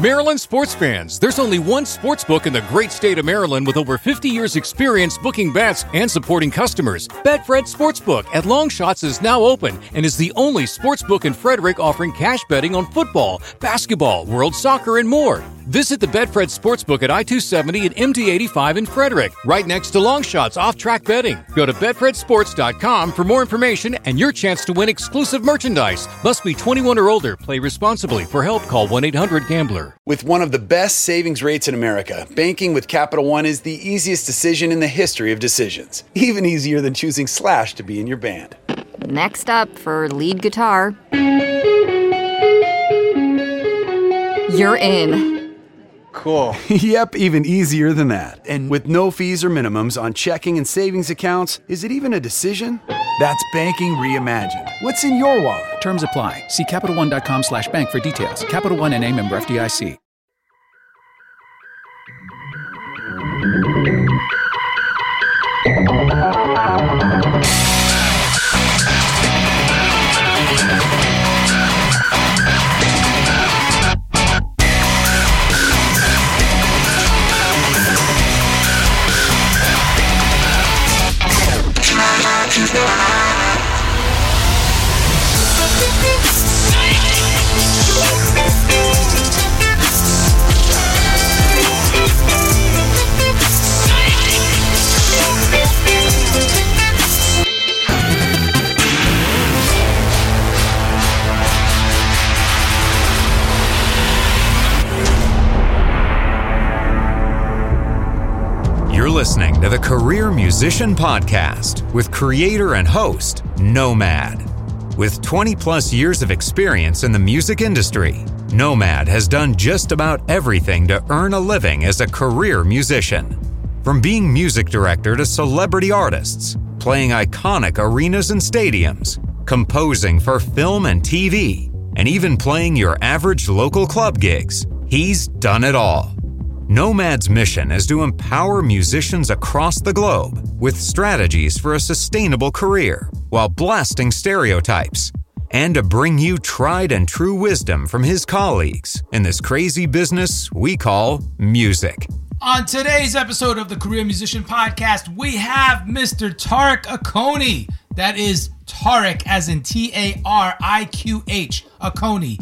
Maryland sports fans, there's only one sports book in the great state of Maryland with over 50 years experience booking bets and supporting customers. Betfred Sportsbook at Longshots is now open and is the only sportsbook in Frederick offering cash betting on football, basketball, world soccer, and more. Visit the Betfred Sportsbook at I-270 and MD-85 in Frederick, right next to Longshots off-track betting. Go to BetfredSports.com for more information and your chance to win exclusive merchandise. Must be 21 or older. Play responsibly. For help, call 1-800-GAMBLER. With one of the best savings rates in America, banking with Capital One is the easiest decision in the history of decisions. Even easier than choosing Slash to be in your band. Next up for lead guitar. You're in. Cool. Yep, even easier than that. And with no fees or minimums on checking and savings accounts, is it even a decision? That's banking reimagined. What's in your wallet? Terms apply. See CapitalOne.com/bank for details. Capital One N.A. member FDIC. You're listening to the Career Musician Podcast with creator and host, Nomad. With 20-plus years of experience in the music industry, Nomad has done just about everything to earn a living as a career musician. From being music director to celebrity artists, playing iconic arenas and stadiums, composing for film and TV, and even playing your average local club gigs, he's done it all. Nomad's mission is to empower musicians across the globe with strategies for a sustainable career while blasting stereotypes, and to bring you tried and true wisdom from his colleagues in this crazy business we call music. On today's episode of the Career Musician Podcast, we have Mr. Tariq Akoni. That is Tariq as in Tariqh, Akoni,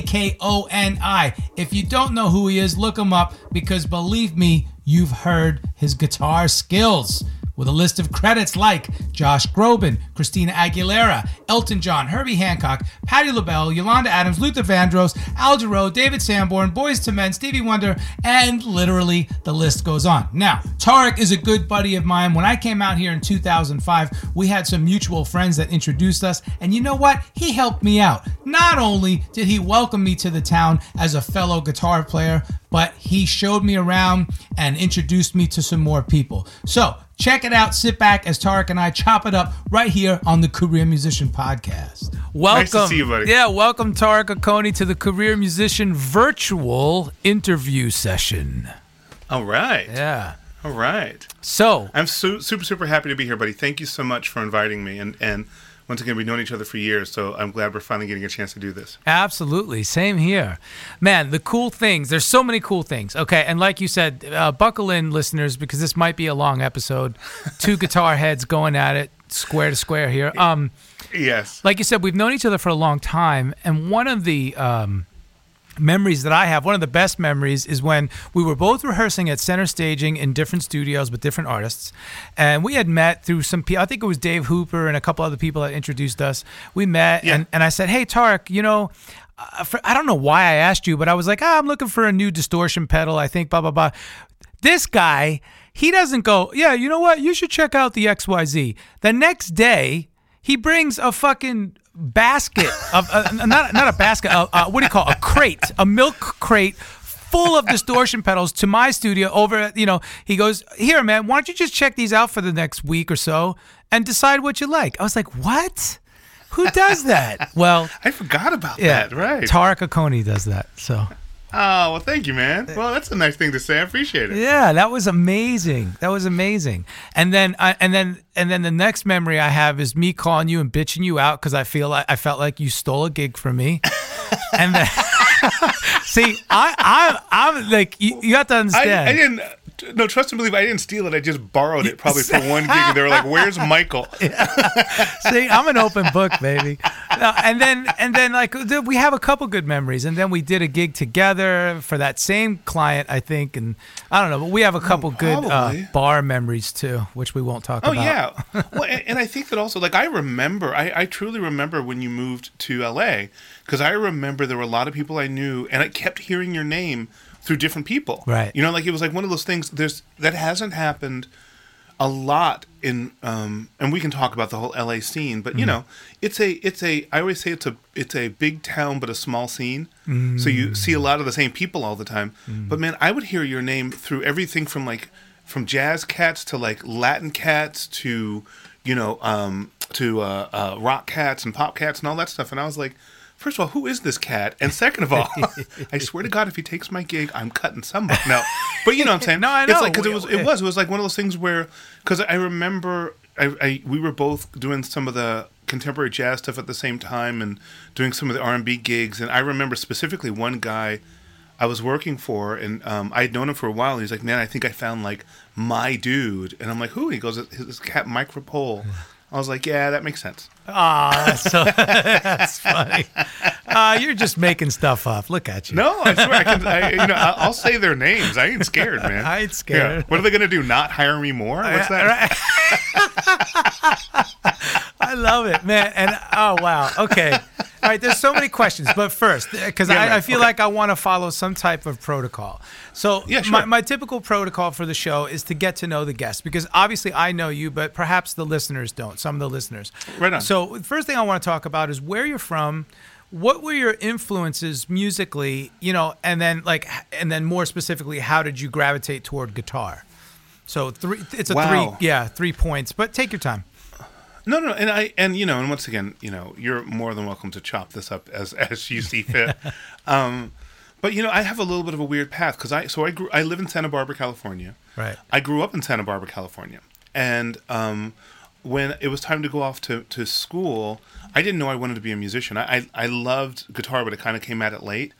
Akoni. If you don't know who he is, look him up because believe me, you've heard his guitar skills. With a list of credits like Josh Groban, Christina Aguilera, Elton John, Herbie Hancock, Patti LaBelle, Yolanda Adams, Luther Vandross, Al Jarreau, David Sanborn, Boyz II Men, Stevie Wonder, and literally the list goes on. Now, Tariq is a good buddy of mine. When I came out here in 2005, we had some mutual friends that introduced us, and you know what? He helped me out. Not only did he welcome me to the town as a fellow guitar player, but he showed me around and introduced me to some more people. So, check it out. Sit back as Tariq and I chop it up right here on the Career Musician Podcast. Welcome. Nice to see you, buddy. Yeah, welcome Tariq Akoni to the Career Musician virtual interview session. All right. Yeah. All right. So, I'm super happy to be here, buddy. Thank you so much for inviting me. And once again, we've known each other for years, so I'm glad we're finally getting a chance to do this. Absolutely. Same here. Man, the cool things. There's so many cool things. Okay, and like you said, buckle in, listeners, because this might be a long episode. Two guitar heads going at it, square to square here. Yes. Like you said, we've known each other for a long time, and one of the memories that I have, one of the best memories, is when we were both rehearsing at Center Staging in different studios with different artists, and we had met through some people. I think it was Dave Hooper and a couple other people that introduced us. We met, and I said, hey, Tariq, you know, I don't know why I asked you, but I was like, I'm looking for a new distortion pedal, I think, blah, blah, blah. This guy, he doesn't go, yeah, you know what, you should check out the XYZ. The next day, he brings a fucking basket of not a basket, what do you call it? A crate, a milk crate full of distortion pedals to my studio over, you know, he goes, here, man, why don't you just check these out for the next week or so and decide what you like? I was like, what? Who does that? Well, I forgot about that, right. Tariq Akoni does that, so. Oh, well, thank you, man. Well, that's a nice thing to say. I appreciate it. Yeah, that was amazing. That was amazing. And then the next memory I have is me calling you and bitching you out because I felt like you stole a gig from me. And then See, I'm like, you have to understand. I didn't. No, trust and believe. I didn't steal it. I just borrowed it, probably for one gig. And they were like, "Where's Michael?" See, I'm an open book, baby. And then, like, we have a couple good memories. And then we did a gig together for that same client, I think. And I don't know, but we have a couple good bar memories too, which we won't talk about. Oh yeah. Well, and I think that also, like, I remember. I truly remember when you moved to LA, because I remember there were a lot of people I knew, and I kept hearing your name through different people. Right. You know, like, it was like one of those things that hasn't happened a lot in and we can talk about the whole LA scene, but you know, it's a I always say it's a big town but a small scene. So you see a lot of the same people all the time. But man, I would hear your name through everything from jazz cats to like Latin cats to, you know, rock cats and pop cats and all that stuff, and I was like, first of all, who is this cat? And second of all, I swear to God, if he takes my gig, I'm cutting somebody. No, but you know what I'm saying? No, I know. It's like, because it was like one of those things where, because I remember we were both doing some of the contemporary jazz stuff at the same time and doing some of the R&B gigs, and I remember specifically one guy I was working for, and I'd known him for a while, and he's like, man, I think I found like my dude. And I'm like, who? He goes, his cat Mike Rapole. I was like, yeah, that makes sense. That's funny. You're just making stuff up. Look at you. No, I swear, I'll say their names. I ain't scared, man. I ain't scared. Yeah. What are they gonna do? Not hire me more? What's that? I love it, man. And oh wow, okay. All right, there's so many questions, but first, because I feel like I want to follow some type of protocol. So yeah, sure. my typical protocol for the show is to get to know the guest, because obviously I know you, but perhaps the listeners don't, some of the listeners. Right on. So the first thing I want to talk about is where you're from, what were your influences musically, you know, and then more specifically, how did you gravitate toward guitar? So 3 points, but take your time. No, and once again, you know, you're more than welcome to chop this up as you see fit. But you know, I have a little bit of a weird path, because I live in Santa Barbara, California. Right. I grew up in Santa Barbara, California, and when it was time to go off to school, I didn't know I wanted to be a musician. I loved guitar, but it kind of came at it late.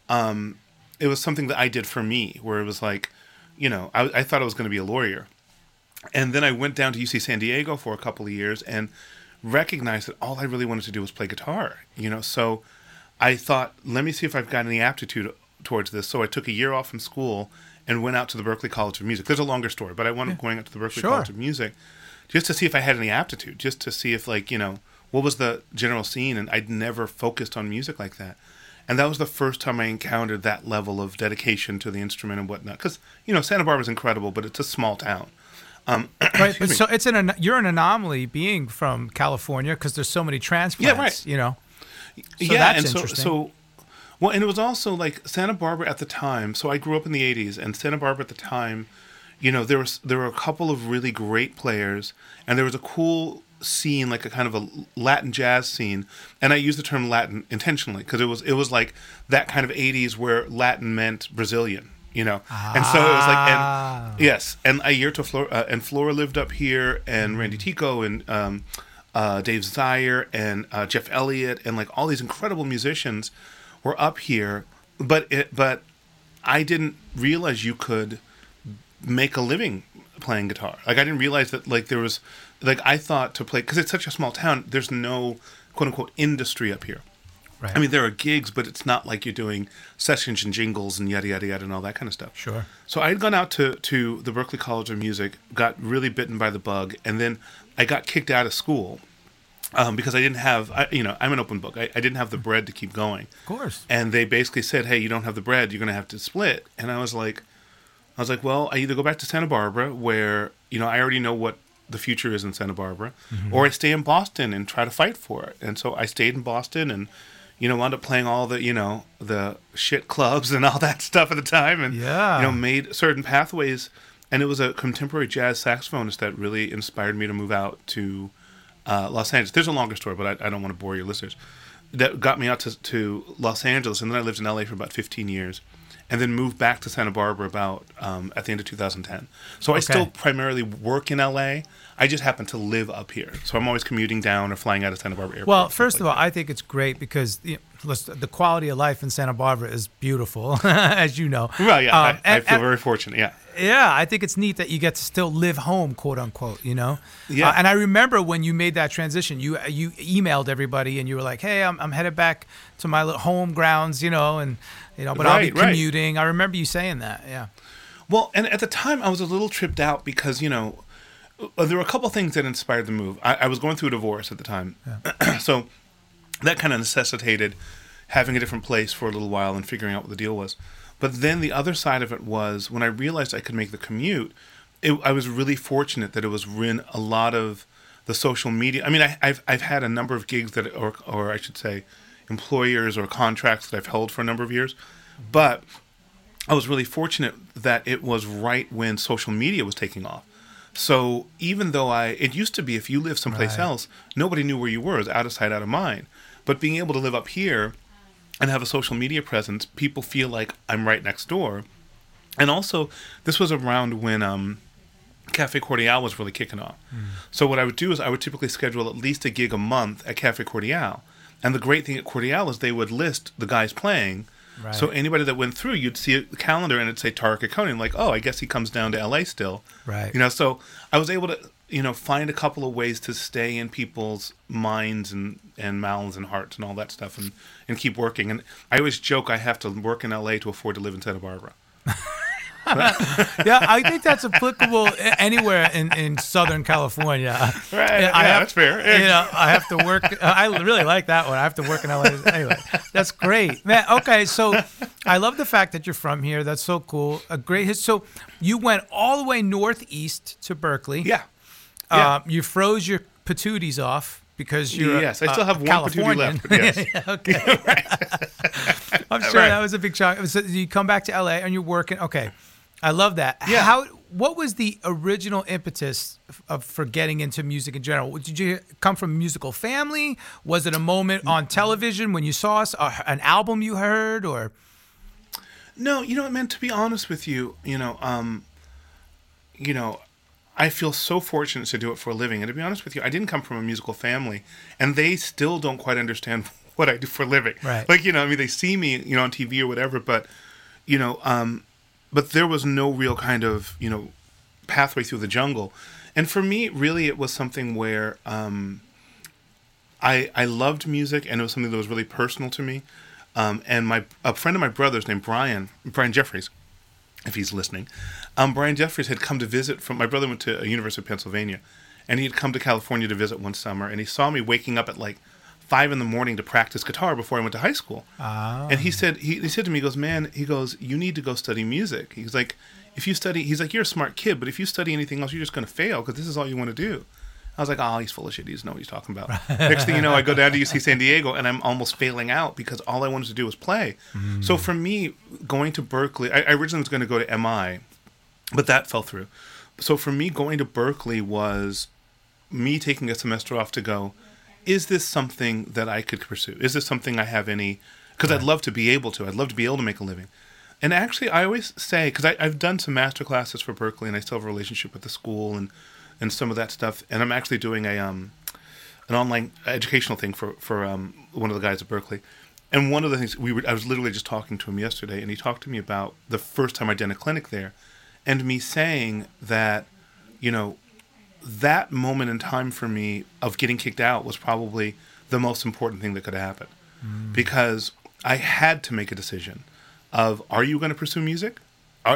It was something that I did for me, where it was like, you know, I thought I was going to be a lawyer. And then I went down to UC San Diego for a couple of years and recognized that all I really wanted to do was play guitar, you know. So I thought, let me see if I've got any aptitude towards this. So I took a year off from school and went out to the Berklee College of Music. There's a longer story, but I wound up going out to the Berklee College of Music just to see if I had any aptitude, just to see if, like, you know, what was the general scene. And I'd never focused on music like that. And that was the first time I encountered that level of dedication to the instrument and whatnot. Because, you know, Santa Barbara's incredible, but it's a small town. Right, but so you're an anomaly being from California, because there's so many transplants. Yeah, right. You know. So yeah, that's and interesting. Well, and it was also like Santa Barbara at the time. So I grew up in the '80s, and Santa Barbara at the time, you know, there were a couple of really great players, and there was a cool scene, like a kind of a Latin jazz scene. And I use the term Latin intentionally, because it was like that kind of '80s where Latin meant Brazilian. You know, and so it was like, and yes, and Airto Flora, and Flora lived up here, and Randy Tico, and Dave Zaire, and Jeff Elliott, and like all these incredible musicians were up here, but I didn't realize you could make a living playing guitar. Like, I didn't realize that, like, there was, like, I thought to play, because it's such a small town, there's no quote unquote industry up here. Right. I mean, there are gigs, but it's not like you're doing sessions and jingles and yada, yada, yada, and all that kind of stuff. Sure. So I had gone out to the Berklee College of Music, got really bitten by the bug, and then I got kicked out of school because I didn't have, I'm an open book. I didn't have the bread to keep going. Of course. And they basically said, hey, you don't have the bread, you're going to have to split. And I was like, well, I either go back to Santa Barbara, where, you know, I already know what the future is in Santa Barbara, or I stay in Boston and try to fight for it. And so I stayed in Boston and, you know, wound up playing all the, you know, the shit clubs and all that stuff at the time, and, you know, made certain pathways. And it was a contemporary jazz saxophonist that really inspired me to move out to Los Angeles. There's a longer story, but I don't want to bore your listeners. That got me out to Los Angeles, and then I lived in LA for about 15 years, and then moved back to Santa Barbara about at the end of 2010. So I still primarily work in LA. I just happen to live up here. So I'm always commuting down or flying out of Santa Barbara Airport. Well, first of all, I think it's great because the quality of life in Santa Barbara is beautiful, as you know. Right, yeah. I feel very fortunate, yeah. Yeah, I think it's neat that you get to still live home, quote unquote, you know? Yeah. And I remember when you made that transition, you emailed everybody and you were like, hey, I'm headed back to my home grounds, you know, and, you know, but I'll be commuting. I remember you saying that, yeah. Well, and at the time I was a little tripped out because, you know, there were a couple things that inspired the move. I was going through a divorce at the time. Yeah. So that kind of necessitated having a different place for a little while and figuring out what the deal was. But then the other side of it was when I realized I could make the commute, I was really fortunate that it was in a lot of the social media. I mean, I've had a number of gigs that, or I should say, employers or contracts that I've held for a number of years. But I was really fortunate that it was right when social media was taking off. So even though it used to be if you lived someplace else, nobody knew where you were. It was out of sight, out of mind. But being able to live up here and have a social media presence, people feel like I'm right next door. And also, this was around when Cafe Cordial was really kicking off. So what I would do is I would typically schedule at least a gig a month at Cafe Cordial. And the great thing at Cordial is they would list the guys playing. Right. So anybody that went through, you'd see a calendar and it'd say Tariq Conan, like, oh, I guess he comes down to L.A. still. Right. You know, so I was able to, you know, find a couple of ways to stay in people's minds and mouths and hearts and all that stuff and keep working. And I always joke I have to work in L.A. to afford to live in Santa Barbara. Yeah, I think that's applicable anywhere in Southern California. Right, that's fair. You know, I have to work. I really like that one. I have to work in LA. Anyway, that's great, man. Okay, so I love the fact that you're from here. That's so cool. A great. So you went all the way northeast to Berkeley. Yeah. You froze your patooties off because you're I still have one patootie left. Yes. Okay. I'm sure that was a big shock. So you come back to LA and you're working. Okay. I love that. Yeah. What was the original impetus for getting into music in general? Did you come from a musical family? Was it a moment on television when you saw us, an album you heard, or? No, you know, man, to be honest with you, I feel so fortunate to do it for a living. And to be honest with you, I didn't come from a musical family, and they still don't quite understand what I do for a living. Right. Like, you know, I mean, they see me, you know, on TV or whatever, but, you know, but there was no real kind of, you know, pathway through the jungle. And for me, really, it was something where I loved music, and it was something that was really personal to me. And a friend of my brother's named Brian Jeffries, if he's listening, Brian Jeffries had come to visit my brother went to University of Pennsylvania, and he had come to California to visit one summer, and he saw me waking up at like 5 a.m. to practice guitar before I went to high school. Oh. And he said to me, he goes, man, you need to go study music. He's like, you're a smart kid, but if you study anything else, you're just going to fail because this is all you want to do. I was like, oh, he's full of shit. He doesn't know what he's talking about. Next thing you know, I go down to UC San Diego, and I'm almost failing out because all I wanted to do was play. So for me, going to Berkeley, I originally was going to go to MI, but that fell through. So for me, going to Berkeley was me taking a semester off to go, is this something that I could pursue? Is this something I have any... Because I'd love to be able to. I'd love to be able to make a living. And actually, I always say... Because I've done some master classes for Berkeley, and I still have a relationship with the school and some of that stuff. And I'm actually doing an online educational thing for one of the guys at Berkeley. And one of the things... I was literally just talking to him yesterday, and he talked to me about the first time I did a clinic there, and me saying that, you know... that moment in time for me of getting kicked out was probably the most important thing that could happen. Because I had to make a decision of, are you going to pursue music? Are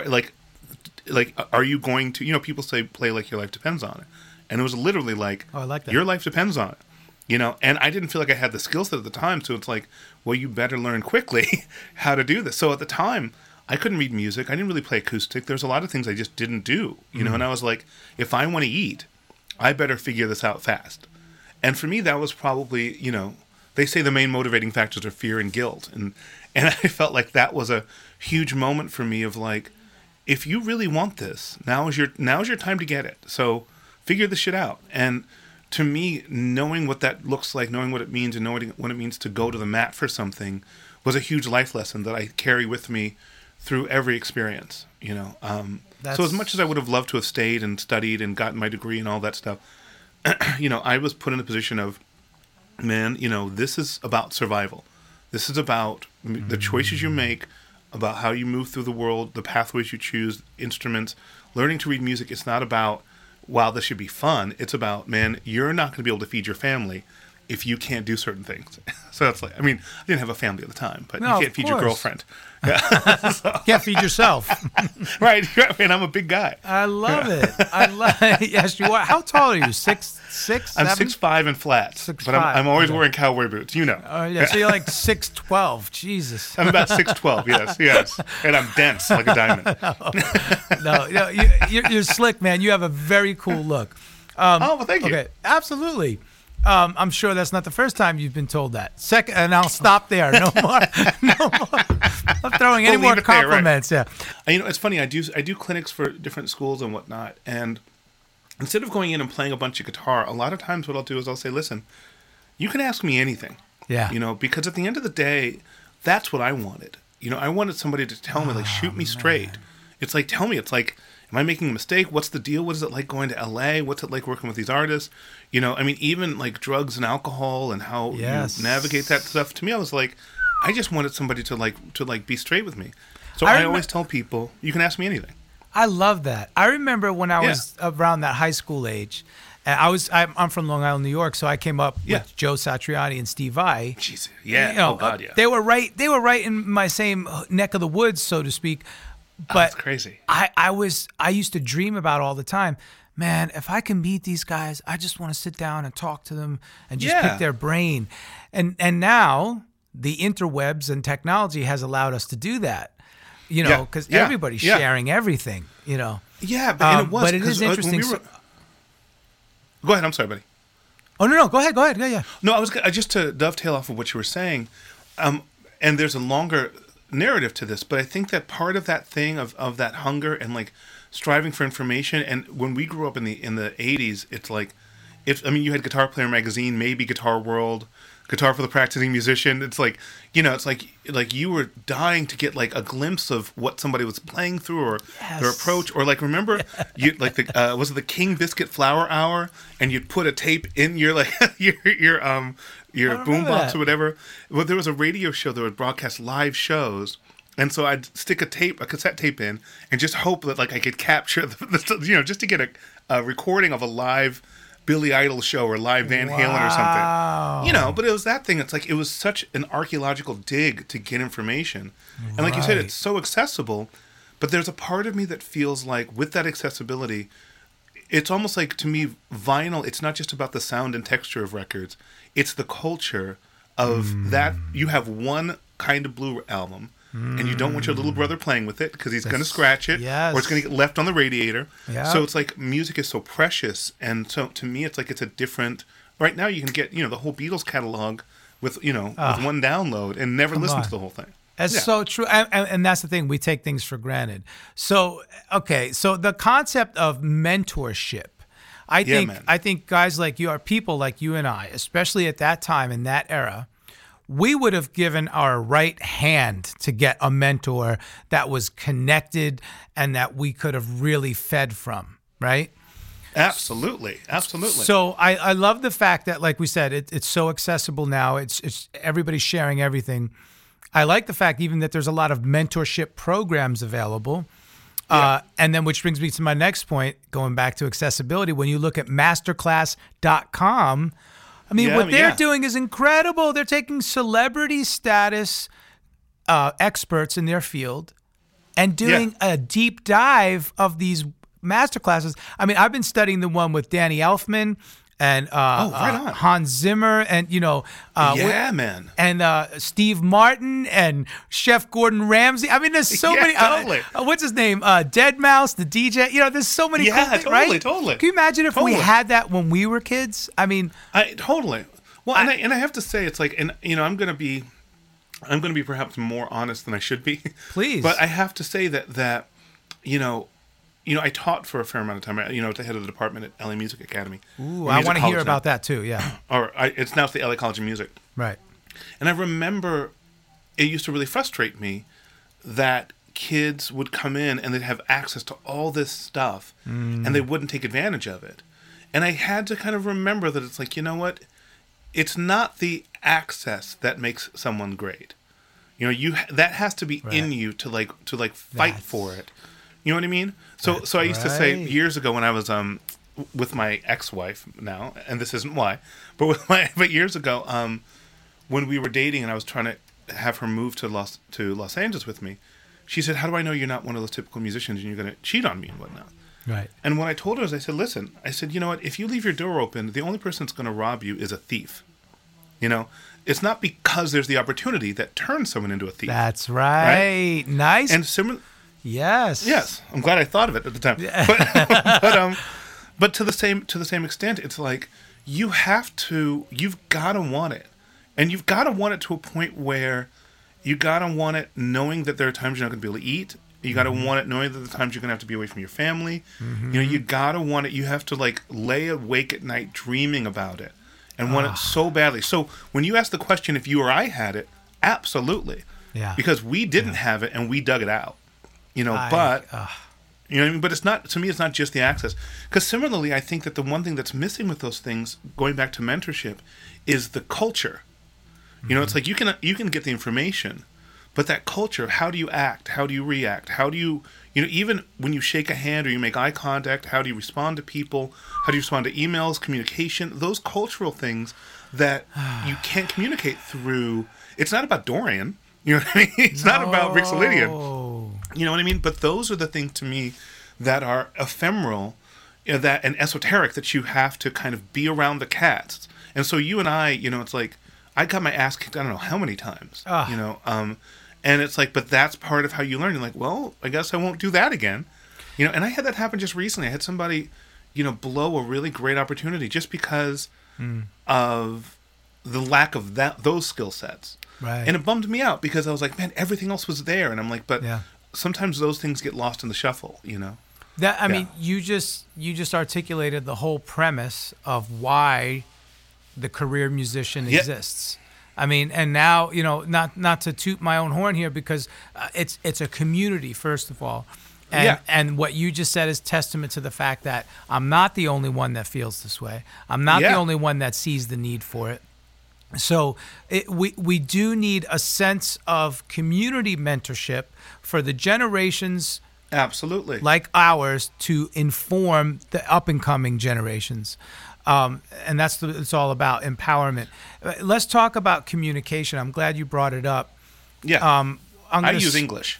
you going to, you know, people say play like your life depends on it. And it was literally like, I like that. Your life depends on it. You know, and I didn't feel like I had the skill set at the time. So it's like, well, you better learn quickly how to do this. So at the time, I couldn't read music. I didn't really play acoustic. There's a lot of things I just didn't do, you know, and I was like, if I want to eat, I better figure this out fast. And for me, that was probably, you know, they say the main motivating factors are fear and guilt. And I felt like that was a huge moment for me of like, if you really want this, now is your time to get it. So figure this shit out. And to me, knowing what that looks like, knowing what it means, and knowing what it means to go to the mat for something was a huge life lesson that I carry with me through every experience, you know. So as much as I would have loved to have stayed and studied and gotten my degree and all that stuff, you know, I was put in a position of, man, you know, this is about survival. This is about the choices you make, about how you move through the world, the pathways you choose, instruments. Learning to read music, it's not about, wow, this should be fun. It's about, man, you're not going to be able to feed your family if you can't do certain things. So it's like, I mean, I didn't have a family at the time, but No, you can't feed your girlfriend. Can't feed yourself. Right, and I'm a big guy. I love it. I love it. Yes, you are. How tall are you? 6'6"? I'm 7? 6'5" and flats, 6'5", but I'm always okay. wearing cowboy boots, you know. Oh, yeah. So you're like 6'12". Jesus. I'm about 6'12", yes. And I'm dense like a diamond. No, you're slick, man. You have a very cool look. Well, thank you. Okay, absolutely. I'm sure that's not the first time you've been told that. Second, and I'll stop there. No more. I'm not throwing any We'll more leave it there, right. compliments. Yeah. You know, it's funny. I do clinics for different schools and whatnot, and instead of going in and playing a bunch of guitar, a lot of times what I'll do is I'll say, listen, you can ask me anything. Yeah. You know, because at the end of the day, that's what I wanted. You know, I wanted somebody to tell me, like, shoot me straight. It's like, tell me. It's like, am I making a mistake? What's the deal? What is it like going to LA? What's it like working with these artists? You know, I mean, even like drugs and alcohol and how you navigate that stuff. To me, I was like, I just wanted somebody to be straight with me. So I always tell people, you can ask me anything. I love that. I remember when I was around that high school age, and I'm from Long Island, New York, so I came up with Joe Satriani and Steve Vai. Jesus, yeah. You know, oh God, yeah. They were right in my same neck of the woods, so to speak. But that's crazy. I used to dream about all the time, man, if I can meet these guys, I just want to sit down and talk to them and just pick their brain. And now the interwebs and technology has allowed us to do that, you know, because everybody's sharing everything, you know. Yeah, but it is interesting. Go ahead. I'm sorry, buddy. Oh, no. Go ahead. Yeah. No, I was just to dovetail off of what you were saying, and there's a longer narrative to this, but I think that part of that thing of that hunger and like striving for information, and when we grew up in the 80s, it's like, you had Guitar Player magazine, maybe Guitar World, Guitar for the Practicing Musician. It's like, you know, it's like you were dying to get like a glimpse of what somebody was playing through or their approach, or like, remember you like the was it the King Biscuit Flower Hour, and you'd put a tape in your like your boombox or whatever. Well, there was a radio show that would broadcast live shows, and so I'd stick a cassette tape in, and just hope that like I could capture the you know, just to get a recording of a live Billy Idol show or live Van Halen or something. You know, but it was that thing. It's like, it was such an archaeological dig to get information. And like you said, it's so accessible, but there's a part of me that feels like with that accessibility, it's almost like, to me, vinyl, it's not just about the sound and texture of records. It's the culture of that. You have one kind of blue album, and you don't want your little brother playing with it because he's going to scratch it, or it's going to get left on the radiator. So it's like, music is so precious, and so to me, it's like it's a different. Right now, you can get, you know, the whole Beatles catalog with, you know, with one download and never listen to the whole thing. That's so true, and that's the thing. We take things for granted. So so the concept of mentorship, I think guys like you, are people like you and I, especially at that time in that era, we would have given our right hand to get a mentor that was connected and that we could have really fed from, right? Absolutely. So I love the fact that, like we said, it's so accessible now. It's everybody's sharing everything. I like the fact even that there's a lot of mentorship programs available. And then, which brings me to my next point, going back to accessibility. When you look at masterclass.com, I mean, what they're doing is incredible. They're taking celebrity status experts in their field and doing a deep dive of these masterclasses. I mean, I've been studying the one with Danny Elfman and Hans Zimmer, and you know, man, and Steve Martin and Chef Gordon Ramsay. I mean, there's so many. Totally. What's his name? Deadmau5, the DJ. You know, there's so many. Cool things, right? Totally. Can you imagine if we had that when we were kids? I mean, totally. Well, and I have to say, it's like, and you know, I'm going to be perhaps more honest than I should be. Please. But I have to say that you know, I taught for a fair amount of time. You know, the head of the department at LA Music Academy. Ooh, I want to hear about that too. Yeah. It's now the LA College of Music. Right. And I remember it used to really frustrate me that kids would come in and they'd have access to all this stuff, and they wouldn't take advantage of it. And I had to kind of remember that it's like, you know what? it's not the access that makes someone great. You know, that has to be in you to fight for it. You know what I mean? So I used to say years ago when I was with my ex-wife now, and this isn't why, but years ago, when we were dating and I was trying to have her move to Los Angeles with me, she said, "How do I know you're not one of those typical musicians and you're going to cheat on me and whatnot?" Right. And when I told her, I said, "Listen," I said, "you know what? If you leave your door open, the only person that's going to rob you is a thief. You know, it's not because there's the opportunity that turns someone into a thief." That's right. Nice. And similar. Yes. I'm glad I thought of it at the time. But to the same extent, it's like you've got to want it, and you've got to want it to a point where you got to want it knowing that there are times you're not going to be able to eat. You got to want it knowing that the times you're going to have to be away from your family. You know, you got to want it. You have to like lay awake at night dreaming about it and want it so badly. So when you ask the question if you or I had it, absolutely. Yeah. Because we didn't have it and we dug it out. You know, you know what I mean? But it's not, to me, it's not just the access. Because similarly, I think that the one thing that's missing with those things, going back to mentorship, is the culture. You know, it's like you can get the information, but that culture, how do you act? How do you react? How do you know, even when you shake a hand or you make eye contact, how do you respond to people? How do you respond to emails, communication? Those cultural things that you can't communicate through. It's not about Dorian. You know what I mean? It's not about Rick Solidian. You know what I mean? But those are the things to me that are ephemeral, and esoteric, that you have to kind of be around the cats. And so you and I, you know, it's like I got my ass kicked I don't know how many times. You know, and it's like, but that's part of how you learn. You're like, well, I guess I won't do that again. You know, and I had that happen just recently. I had somebody, you know, blow a really great opportunity just because of the lack of those skill sets. Right. And it bummed me out because I was like, man, everything else was there. And I'm like, but sometimes those things get lost in the shuffle, you know? I mean, you just articulated the whole premise of why the career musician exists. I mean, and now, you know, not to toot my own horn here, because it's a community, first of all. And what you just said is testament to the fact that I'm not the only one that feels this way. I'm not the only one that sees the need for it. So we do need a sense of community mentorship for the generations, absolutely, like ours, to inform the up and coming generations. And that's what it's all about, empowerment. Let's talk about communication. I'm glad you brought it up. Yeah. I use English.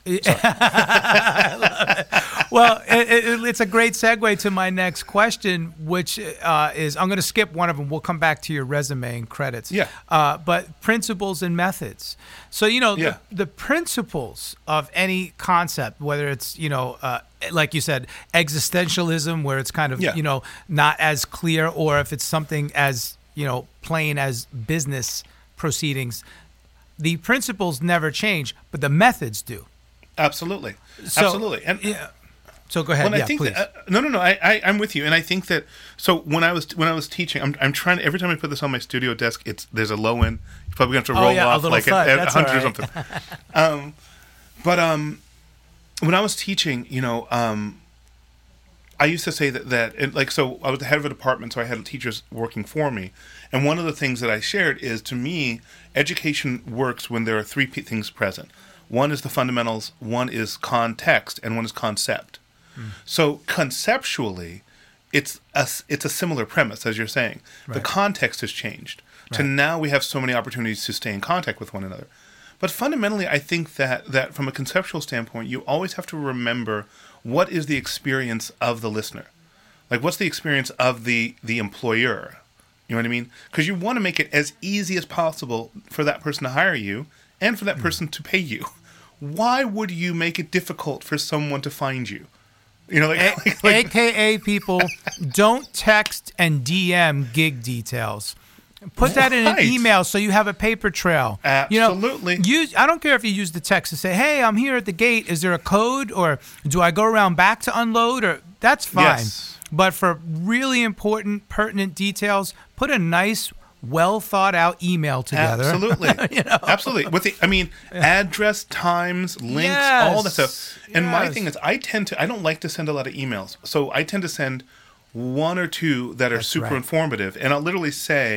Well, it's a great segue to my next question, which is, I'm going to skip one of them. We'll come back to your resume and credits. Yeah. But principles and methods. So, you know, the principles of any concept, whether it's, you know, like you said, existentialism, where it's kind of, you know, not as clear, or if it's something as, you know, plain as business proceedings, the principles never change, but the methods do. Absolutely. So, absolutely. And so go ahead. I think please. No. I'm with you, and I think that. So when I was teaching, I'm trying to, every time I put this on my studio desk, there's a low end. You're probably going to roll off like at 100 or something. When I was teaching, you know, I used to say that like, so I was the head of a department, so I had teachers working for me, and one of the things that I shared is, to me, education works when there are three things present. One is the fundamentals, one is context, and one is concept. So conceptually, it's a similar premise, as you're saying. Right. The context has changed. Right. To now we have so many opportunities to stay in contact with one another. But fundamentally, I think that from a conceptual standpoint, you always have to remember, what is the experience of the listener? Like, what's the experience of the employer? You know what I mean? Because you want to make it as easy as possible for that person to hire you and for that person to pay you. Why would you make it difficult for someone to find you? You know, like AKA people, don't text and DM gig details. Put that in an email so you have a paper trail. Absolutely. You know, I don't care if you use the text to say, hey, I'm here at the gate. Is there a code? Or do I go around back to unload? Or that's fine. Yes. But for really important, pertinent details, put a nice, well thought out email together. Absolutely. You know? Absolutely. With address, times, links, all that stuff. And my thing is, I don't like to send a lot of emails. So I tend to send one or two that are super informative. And I'll literally say,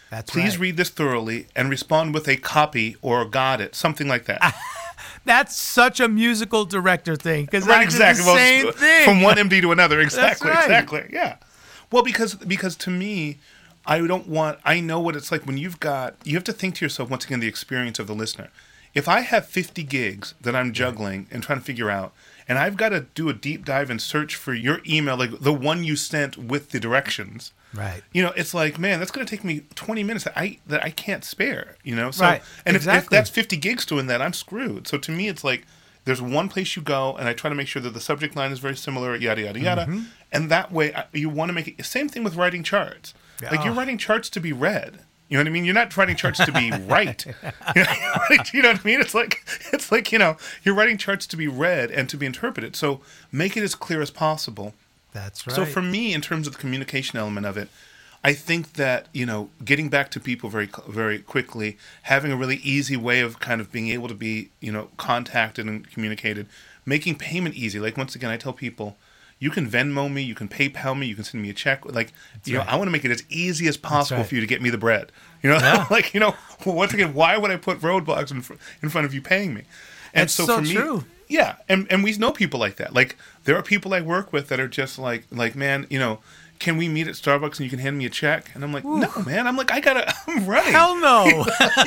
Please right. read this thoroughly and respond with a copy or got it, something like that. That's such a musical director thing, because Right, I exactly. do the same thing. From one MD to another. Exactly. That's right. Exactly. Yeah. Well, because to me, I know what it's like when you have to think to yourself, once again, the experience of the listener. If I have 50 gigs that I'm juggling and trying to figure out, and I've got to do a deep dive and search for your email, like the one you sent with the directions. Right. It's like, man, that's going to take me 20 minutes that I can't spare, So, right. and exactly. if that's 50 gigs doing that, I'm screwed. So to me, it's like, there's one place you go, and I try to make sure that the subject line is very similar, yada, yada, yada. And that way, you want to make it, same thing with writing charts. Like, you're writing charts to be read. You know what I mean? You're not writing charts to be right. You know what I mean? It's like, you're writing charts to be read and to be interpreted. So make it as clear as possible. That's right. So for me, in terms of the communication element of it, I think that, getting back to people very, very quickly, having a really easy way of kind of being able to be, contacted and communicated, making payment easy. Like, once again, I tell people, you can Venmo me, you can PayPal me, you can send me a check. Like, I want to make it as easy as possible for you to get me the bread. Once again, why would I put roadblocks in front of you paying me? And That's so so for me, true. Yeah, and we know people like that. Like, there are people I work with that are just like, man, can we meet at Starbucks and you can hand me a check? And I'm like, no, man. I'm like, I'm running. Hell no.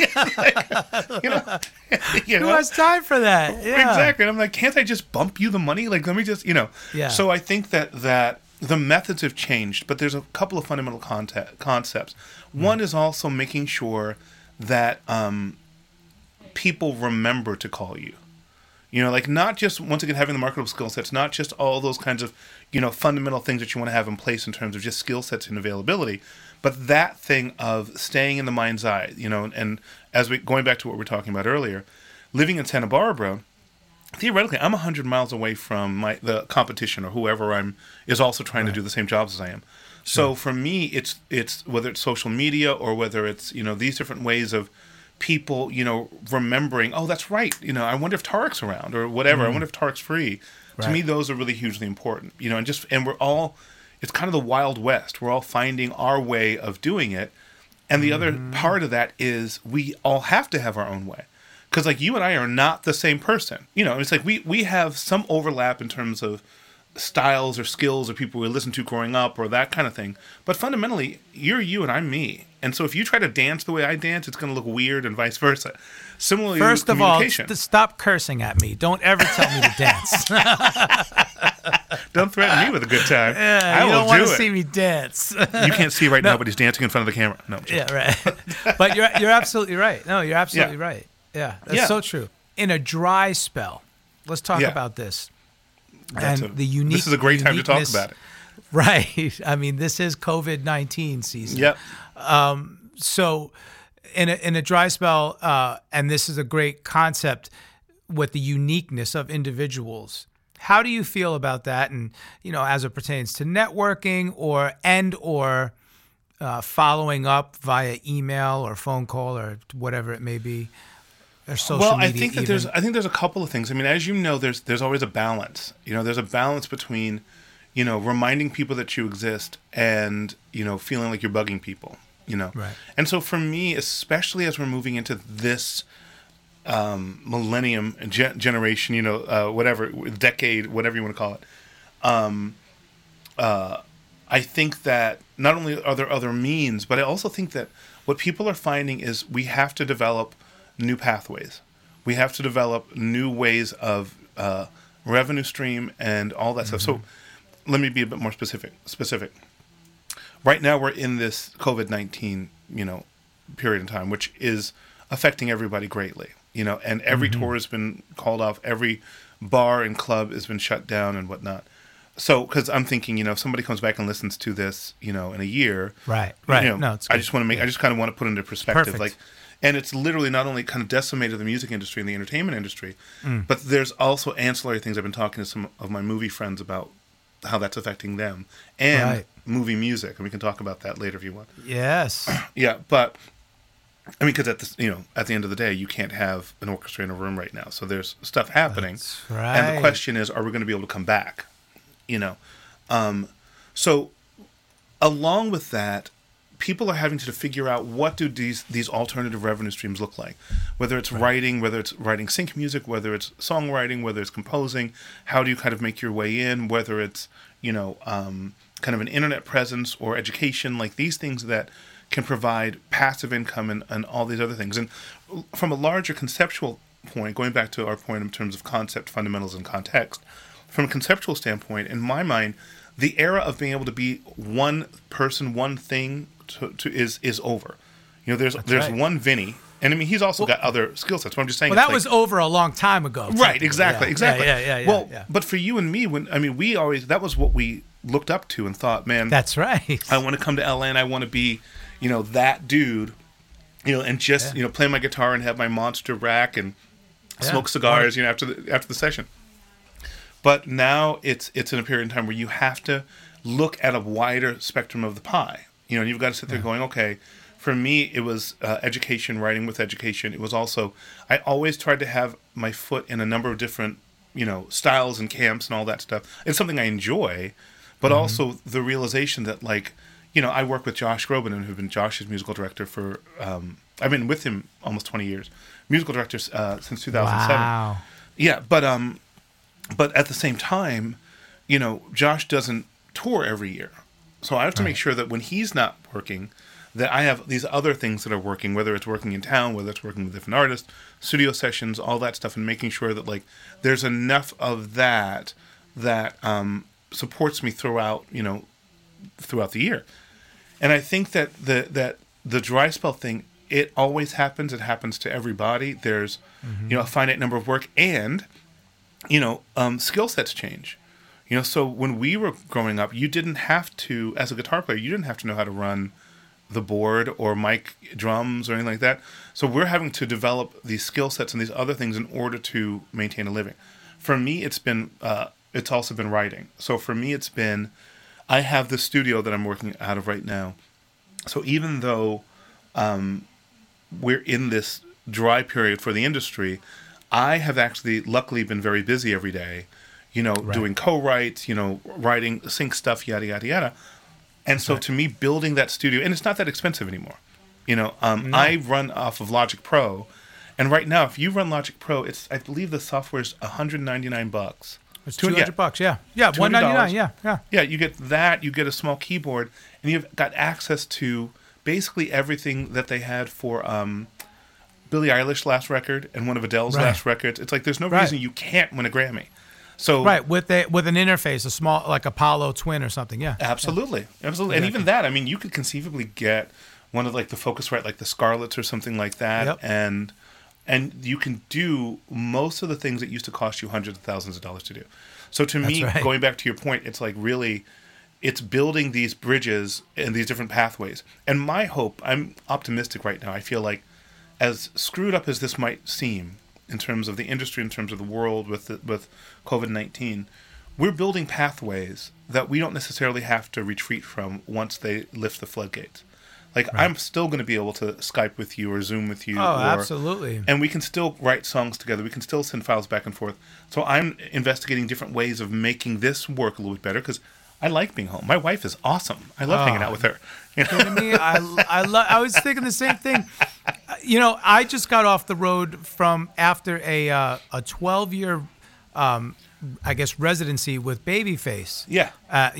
Who has time for that? Yeah. Exactly. And I'm like, can't I just bump you the money? Like, let me just, Yeah. So I think that the methods have changed, but there's a couple of fundamental concepts. One is also making sure that people remember to call you. Like, not just, once again, having the marketable skill sets, not just all those kinds of, fundamental things that you want to have in place in terms of just skill sets and availability, but that thing of staying in the mind's eye, and going back to what we were talking about earlier, living in Santa Barbara, theoretically, I'm 100 miles away from the competition or whoever is also trying to do the same jobs as I am. So for me, it's whether it's social media or whether it's, these different ways of people, remembering, oh, that's right. I wonder if Tarek's around or whatever. I wonder if Tarek's free. Right. To me, those are really hugely important, and we're all, it's kind of the Wild West. We're all finding our way of doing it. And the other part of that is we all have to have our own way. Because, like, you and I are not the same person. It's like we have some overlap in terms of styles or skills or people we listen to growing up or that kind of thing. But fundamentally, you're you and I'm me. And so if you try to dance the way I dance, it's going to look weird and vice versa. Similarly, first of all, communication. Stop cursing at me. Don't ever tell me to dance. Don't threaten me with a good time. Yeah, you don't want to see me dance. You can't see right now, but he's dancing in front of the camera. No. Yeah, right. But you're absolutely right. No, you're absolutely right. Yeah, that's so true. In a dry spell, let's talk about this. The unique. This is a great time to talk about it. Right. I mean, this is COVID-19 season. Yep. So, in a dry spell, and this is a great concept with the uniqueness of individuals. How do you feel about that? And as it pertains to networking or following up via email or phone call or whatever it may be. Well, I think that there's a couple of things. I mean, as you know, there's always a balance. There's a balance between, reminding people that you exist and, feeling like you're bugging people, Right. And so for me, especially as we're moving into this millennium generation, whatever, decade, whatever you want to call it, I think that not only are there other means, but I also think that what people are finding is we have to develop new pathways. We have to develop new ways of revenue stream and all that stuff. So let me be a bit more specific. Right now we're in this COVID-19, period in time, which is affecting everybody greatly, and every tour has been called off. Every bar and club has been shut down and whatnot. So, because I'm thinking, if somebody comes back and listens to this, in a year, right. No, it's good. I just want to I just kind of want to put into perspective, Perfect. And it's literally not only kind of decimated the music industry and the entertainment industry, but there's also ancillary things. I've been talking to some of my movie friends about how that's affecting them and movie music, and we can talk about that later if you want. Yes. Yeah, but I mean, because at the end of the day, you can't have an orchestra in a room right now, so there's stuff happening. That's right. And the question is, are we going to be able to come back? So along with that, people are having to figure out what do these alternative revenue streams look like, whether it's writing, whether it's writing sync music, whether it's songwriting, whether it's composing. How do you kind of make your way in? Whether it's kind of an internet presence or education, like these things that can provide passive income and all these other things. And from a larger conceptual point, going back to our point in terms of concept, fundamentals, and context, from a conceptual standpoint, in my mind, the era of being able to be one person, one thing is over. There's right. One Vinny, and I mean he's also got other skill sets. But I'm just saying, that was over a long time ago. Right? Exactly. Yeah. But for you and me, we always, that was what we looked up to and thought, man, that's right. I want to come to LA and I want to be, that dude, and just play my guitar and have my monster rack and smoke cigars, after the session. But now it's in a period of time where you have to look at a wider spectrum of the pie. You've got to sit there going, okay, for me, it was education, writing with education. It was also, I always tried to have my foot in a number of different, styles and camps and all that stuff. It's something I enjoy, but also the realization that, I work with Josh Groban, who's been Josh's musical director for, I've been with him almost 20 years, musical director since 2007. Wow. Yeah, but at the same time, Josh doesn't tour every year. So I have to make sure that when he's not working, that I have these other things that are working, whether it's working in town, whether it's working with different artists, studio sessions, all that stuff, and making sure that there's enough of that supports me throughout the year. And I think that the dry spell thing, it always happens. It happens to everybody. There's a finite number of work, and skill sets change. So when we were growing up, you didn't have to, as a guitar player, you didn't have to know how to run the board or mic drums or anything like that. So we're having to develop these skill sets and these other things in order to maintain a living. For me, it's also been writing. So for me, I have the studio that I'm working out of right now. So even though we're in this dry period for the industry, I have actually luckily been very busy every day, doing co-writes, writing, sync stuff, yada, yada, yada. And so to me, building that studio, and it's not that expensive anymore. No. I run off of Logic Pro. And right now, if you run Logic Pro, I believe the software is $199. It's $200, yeah. Yeah, $199, yeah. Yeah, you get that, you get a small keyboard, and you've got access to basically everything that they had for Billie Eilish's last record and one of Adele's last records. It's there's no reason you can't win a Grammy. So with an interface, a small Apollo Twin or something, yeah. Absolutely. Exactly. And even that, you could conceivably get one of the Focusrite, the Scarletts or something like that, and you can do most of the things that used to cost you hundreds of thousands of dollars to do. So to me, going back to your point, it's really, it's building these bridges and these different pathways. And my hope, I'm optimistic right now. I feel like, as screwed up as this might seem in terms of the industry, in terms of the world with COVID-19, we're building pathways that we don't necessarily have to retreat from once they lift the floodgates. I'm still going to be able to Skype with you or Zoom with you. Oh, absolutely. And we can still write songs together. We can still send files back and forth. So I'm investigating different ways of making this work a little bit better because I like being home. My wife is awesome. I love hanging out with her. Kidding me? I was thinking the same thing. I just got off the road from after a 12-year, residency with Babyface. Yeah.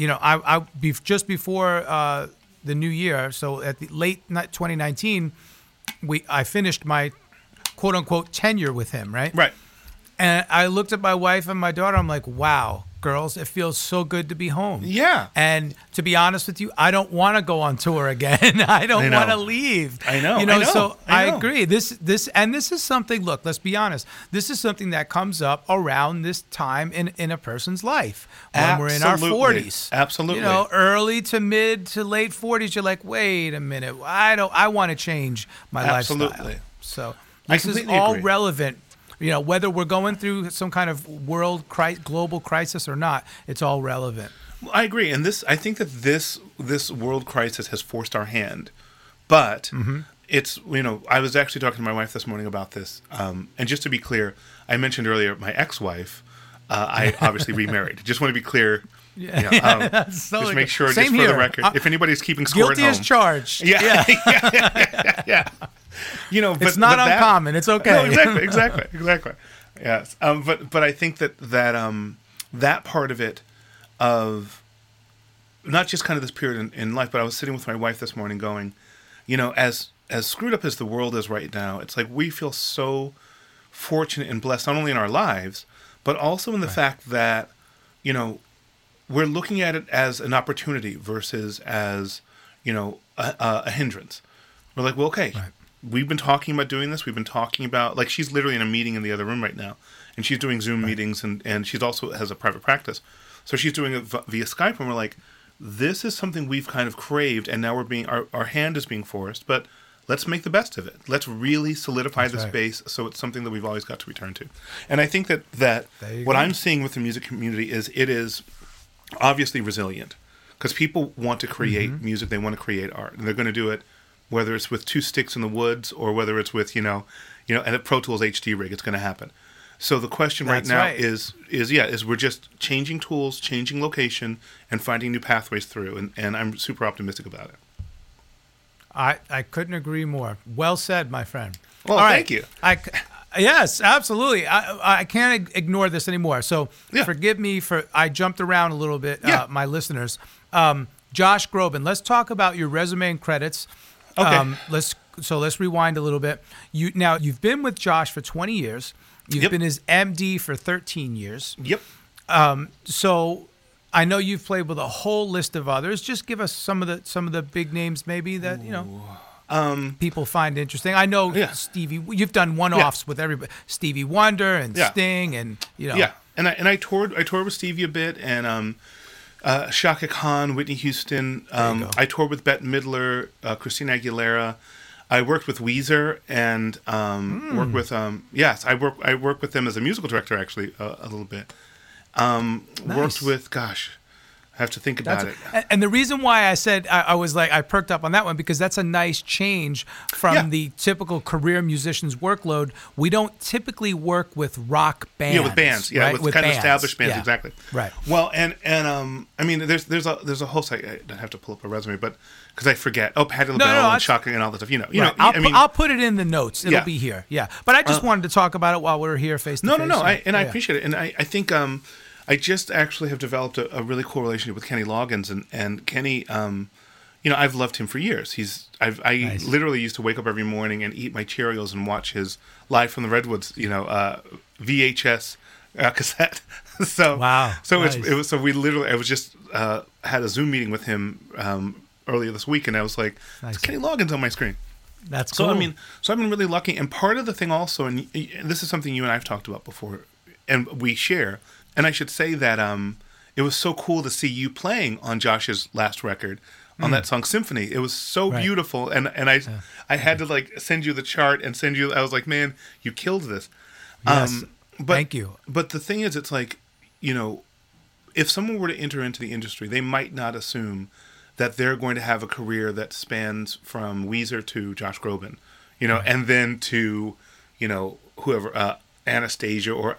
Just before the new year, so at the late 2019, I finished my quote unquote tenure with him, right? Right. And I looked at my wife and my daughter. I'm like, wow, girls, it feels so good to be home. Yeah. And to be honest with you, I don't want to go on tour again. I don't want to leave. I know. So I agree. This is something, look, let's be honest. This is something that comes up around this time in a person's life when we're in our 40s. Absolutely. Early to mid to late 40s, you're like, wait a minute. I want to change my lifestyle. Absolutely. So this is all relevant. Whether we're going through some kind of global crisis or not, it's all relevant. Well, I agree, and I think that this world crisis has forced our hand, but it's I was actually talking to my wife this morning about this, and just to be clear, I mentioned earlier my ex-wife. I obviously remarried. Just want to be clear. Yeah. Just make sure, just for the record, if anybody's keeping score guilty at home. as charged. Yeah. Yeah. But it's not uncommon. It's okay. No, exactly. Yes. But I think that part of it, of not just kind of this period in life, but I was sitting with my wife this morning going, as screwed up as the world is right now, it's like we feel so fortunate and blessed, not only in our lives, but also in the fact that, we're looking at it as an opportunity versus as, a hindrance. We're like, well, okay, we've been talking about doing this. We've been talking about, like, she's literally in a meeting in the other room right now, and she's doing Zoom meetings, and she's also has a private practice. So she's doing it via Skype, and we're like, this is something we've kind of craved, and now our hand is being forced, but let's make the best of it. Let's really solidify the space so it's something that we've always got to return to. And I think that what I'm seeing with the music community is it is obviously resilient, because people want to create music, they want to create art, and they're going to do it whether it's with two sticks in the woods or whether it's with and a Pro Tools HD rig. It's going to happen. So the question right now is we're just changing tools, changing location, and finding new pathways through, and I'm super optimistic about it. I couldn't agree more. Well said, my friend. Well, thank you. Yes, absolutely. I can't ignore this anymore. So forgive me I jumped around a little bit, my listeners. Josh Groban, let's talk about your resume and credits. Okay. Let's rewind a little bit. You've been with Josh for 20 years. You've been his MD for 13 years. Yep. So I know you've played with a whole list of others. Just give us some of the big names maybe that, people find interesting. I know Stevie, you've done one-offs with everybody. Stevie Wonder and Sting and, Yeah. And I toured with Stevie a bit, and Chaka Khan, Whitney Houston. I toured with Bette Midler, Christina Aguilera. I worked with Weezer and worked with I worked with them as a musical director actually a little bit. Nice. Worked with I have to think about it. And the reason why I said I was like I perked up on that one because that's a nice change from the typical career musician's workload. We don't typically work with rock bands. Yeah, with bands. Yeah, right? with kind of established bands. Yeah. Exactly. Right. Well, and I mean, there's a whole site. I have to pull up a resume, but because I forget. Oh, Patti LaBelle and Chaka and all that stuff. Right. I'll put it in the notes. It'll be here. Yeah. But I just wanted to talk about it while we're here face to face. No. I appreciate it, and I think I just actually have developed a really cool relationship with Kenny Loggins, and Kenny, I've loved him for years. I literally used to wake up every morning and eat my Cheerios and watch his Live from the Redwoods, VHS cassette. So wow. So nice. it was so we literally I was just had a Zoom meeting with him earlier this week, and I was like, nice. It's Kenny Loggins on my screen. That's cool. So I've been really lucky, and part of the thing also, and this is something you and I've talked about before, and we share. And I should say that it was so cool to see you playing on Josh's last record on that song Symphony. It was so beautiful, and I had to like send you the chart and send you. I was like, man, you killed this. Yes. Thank you. But the thing is, it's like, if someone were to enter into the industry, they might not assume that they're going to have a career that spans from Weezer to Josh Groban, and then to, whoever Anastasia or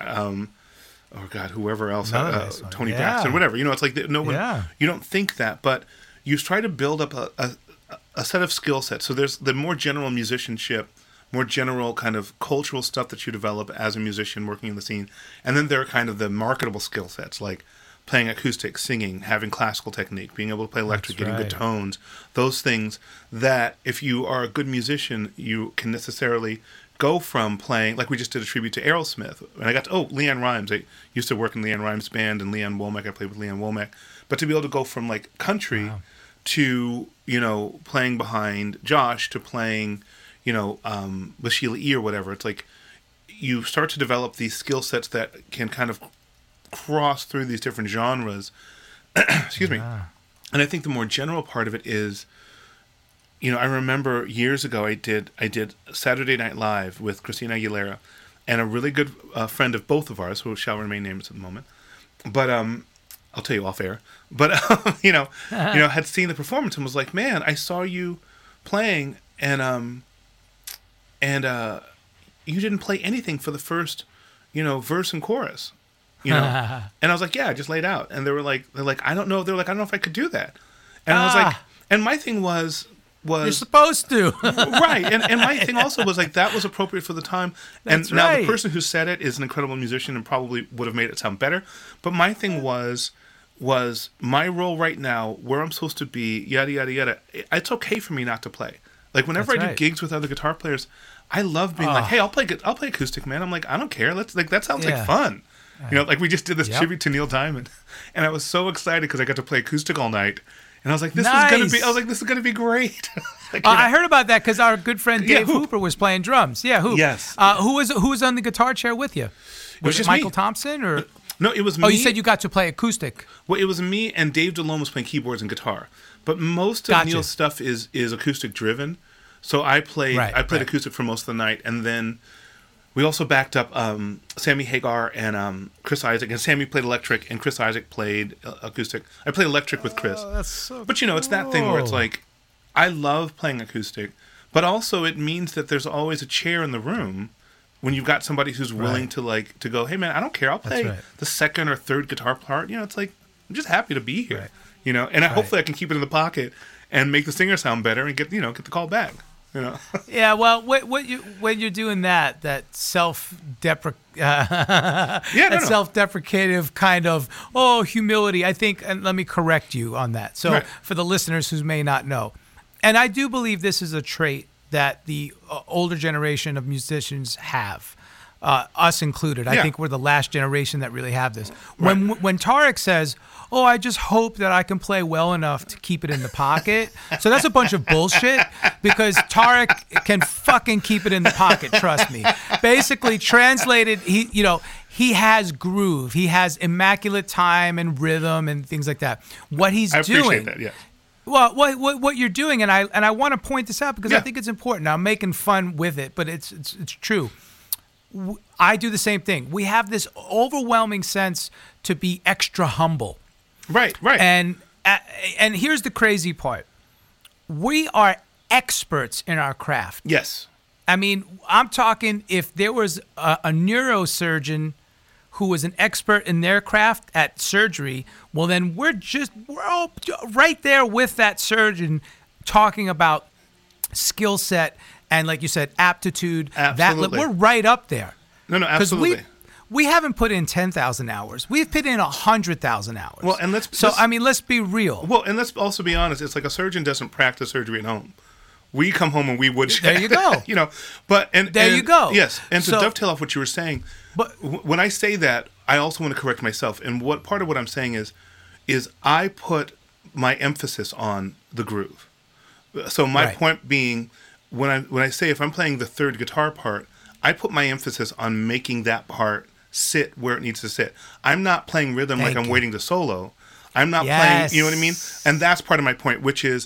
whoever else, Tony Braxton, whatever. It's like no one. You don't think that, but you try to build up a set of skill sets. So there's the more general musicianship, more general kind of cultural stuff that you develop as a musician working in the scene, and then there are kind of the marketable skill sets like playing acoustic, singing, having classical technique, being able to play electric, getting good tones. Those things that if you are a good musician, you can necessarily go from playing, like we just did a tribute to Aerosmith, and I got to, Leanne Rimes. I used to work in Leanne Rimes' band, and Leanne Womack, I played with Leanne Womack. But to be able to go from like country to, playing behind Josh to playing, with Sheila E. or whatever, it's like you start to develop these skill sets that can kind of cross through these different genres. Excuse me. And I think the more general part of it is, I remember years ago I did Saturday Night Live with Christina Aguilera, and a really good friend of both of ours, who shall remain nameless at the moment, but I'll tell you off air. But had seen the performance and was like, man, I saw you playing, and you didn't play anything for the first, verse and chorus. you know? And I was like, yeah, I just laid out. And they're like, I don't know. They're like, I don't know if I could do that. And I was like, and my thing was you're supposed to. Right. And my thing also was like, that was appropriate for the time. And now the person who said it is an incredible musician and probably would have made it sound better. But my thing was my role right now, where I'm supposed to be, yada, yada, yada. It's okay for me not to play. Like whenever I do gigs with other guitar players, I love being like, hey, I'll play acoustic, man. I'm like, I don't care. That sounds like fun. You know, like we just did this tribute to Neil Diamond. And I was so excited because I got to play acoustic all night. And I was like, this is gonna be great. Like, I heard about that because our good friend Dave Hooper was playing drums. Yeah, Hoop. Yes. Who was on the guitar chair with you? Was it Michael Thompson or? No, it was me. Oh, you said you got to play acoustic. Well, it was me and Dave DeLome was playing keyboards and guitar. But most of Neil's stuff is acoustic driven. So I played acoustic for most of the night, and then we also backed up Sammy Hagar and Chris Isaac, and Sammy played electric, and Chris Isaac played acoustic. I played electric with Chris. That's so but it's that thing where it's like, I love playing acoustic, but also it means that there's always a chair in the room when you've got somebody who's willing to go, hey man, I don't care, I'll play the second or third guitar part. It's like, I'm just happy to be here, and hopefully I can keep it in the pocket and make the singer sound better and get the call back. Yeah, well, when you're doing that self-deprecative kind of humility, I think, and let me correct you on that. So for the listeners who may not know, and I do believe this is a trait that the older generation of musicians have, us included. I think we're the last generation that really have this. When Tarek says, oh, I just hope that I can play well enough to keep it in the pocket. So that's a bunch of bullshit because Tarek can fucking keep it in the pocket, trust me. Basically translated, he has groove. He has immaculate time and rhythm and things like that. What he's doing. I appreciate that, yeah. Well, what you're doing, and I want to point this out because I think it's important. Now, I'm making fun with it, but it's true. I do the same thing. We have this overwhelming sense to be extra humble. Right. And here's the crazy part. We are experts in our craft. Yes. I mean, I'm talking if there was a neurosurgeon who was an expert in their craft at surgery, well, then we're all right there with that surgeon talking about skill set and, like you said, aptitude. Absolutely. We're right up there. No, absolutely. We haven't put in 10,000 hours. We've put in 100,000 hours. Well, and let's be real. Well, and let's also be honest. It's like a surgeon doesn't practice surgery at home. We come home and we would. There you go. You go. Yes, and to dovetail off what you were saying, but when I say that, I also want to correct myself. And what part of what I'm saying is I put my emphasis on the groove. So my point being, when I say if I'm playing the third guitar part, I put my emphasis on making that part sit where it needs to sit. I'm not playing rhythm I'm waiting to solo. I'm not playing, you know what I mean? And that's part of my point, which is,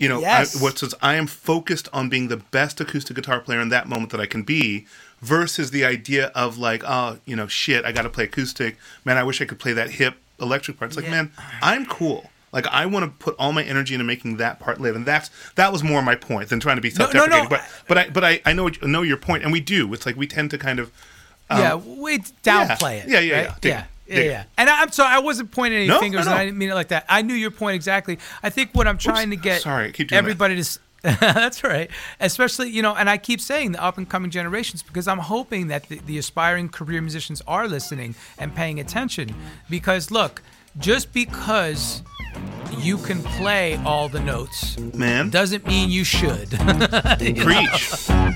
I am focused on being the best acoustic guitar player in that moment that I can be, versus the idea of shit, I got to play acoustic. Man, I wish I could play that hip electric part. It's like, man, I'm cool. Like, I want to put all my energy into making that part live, and that was more my point than trying to be self-deprecating. No. But I know your point, and we do. It's like we tend to kind of we downplay it. Yeah. And I'm sorry, I wasn't pointing any fingers, and I didn't mean it like that. I knew your point exactly. I think what I'm trying to get everybody to. That's right. Especially, and I keep saying the up and coming generations because I'm hoping that the aspiring career musicians are listening and paying attention. Because look, just because you can play all the notes, man, doesn't mean you should. Preach.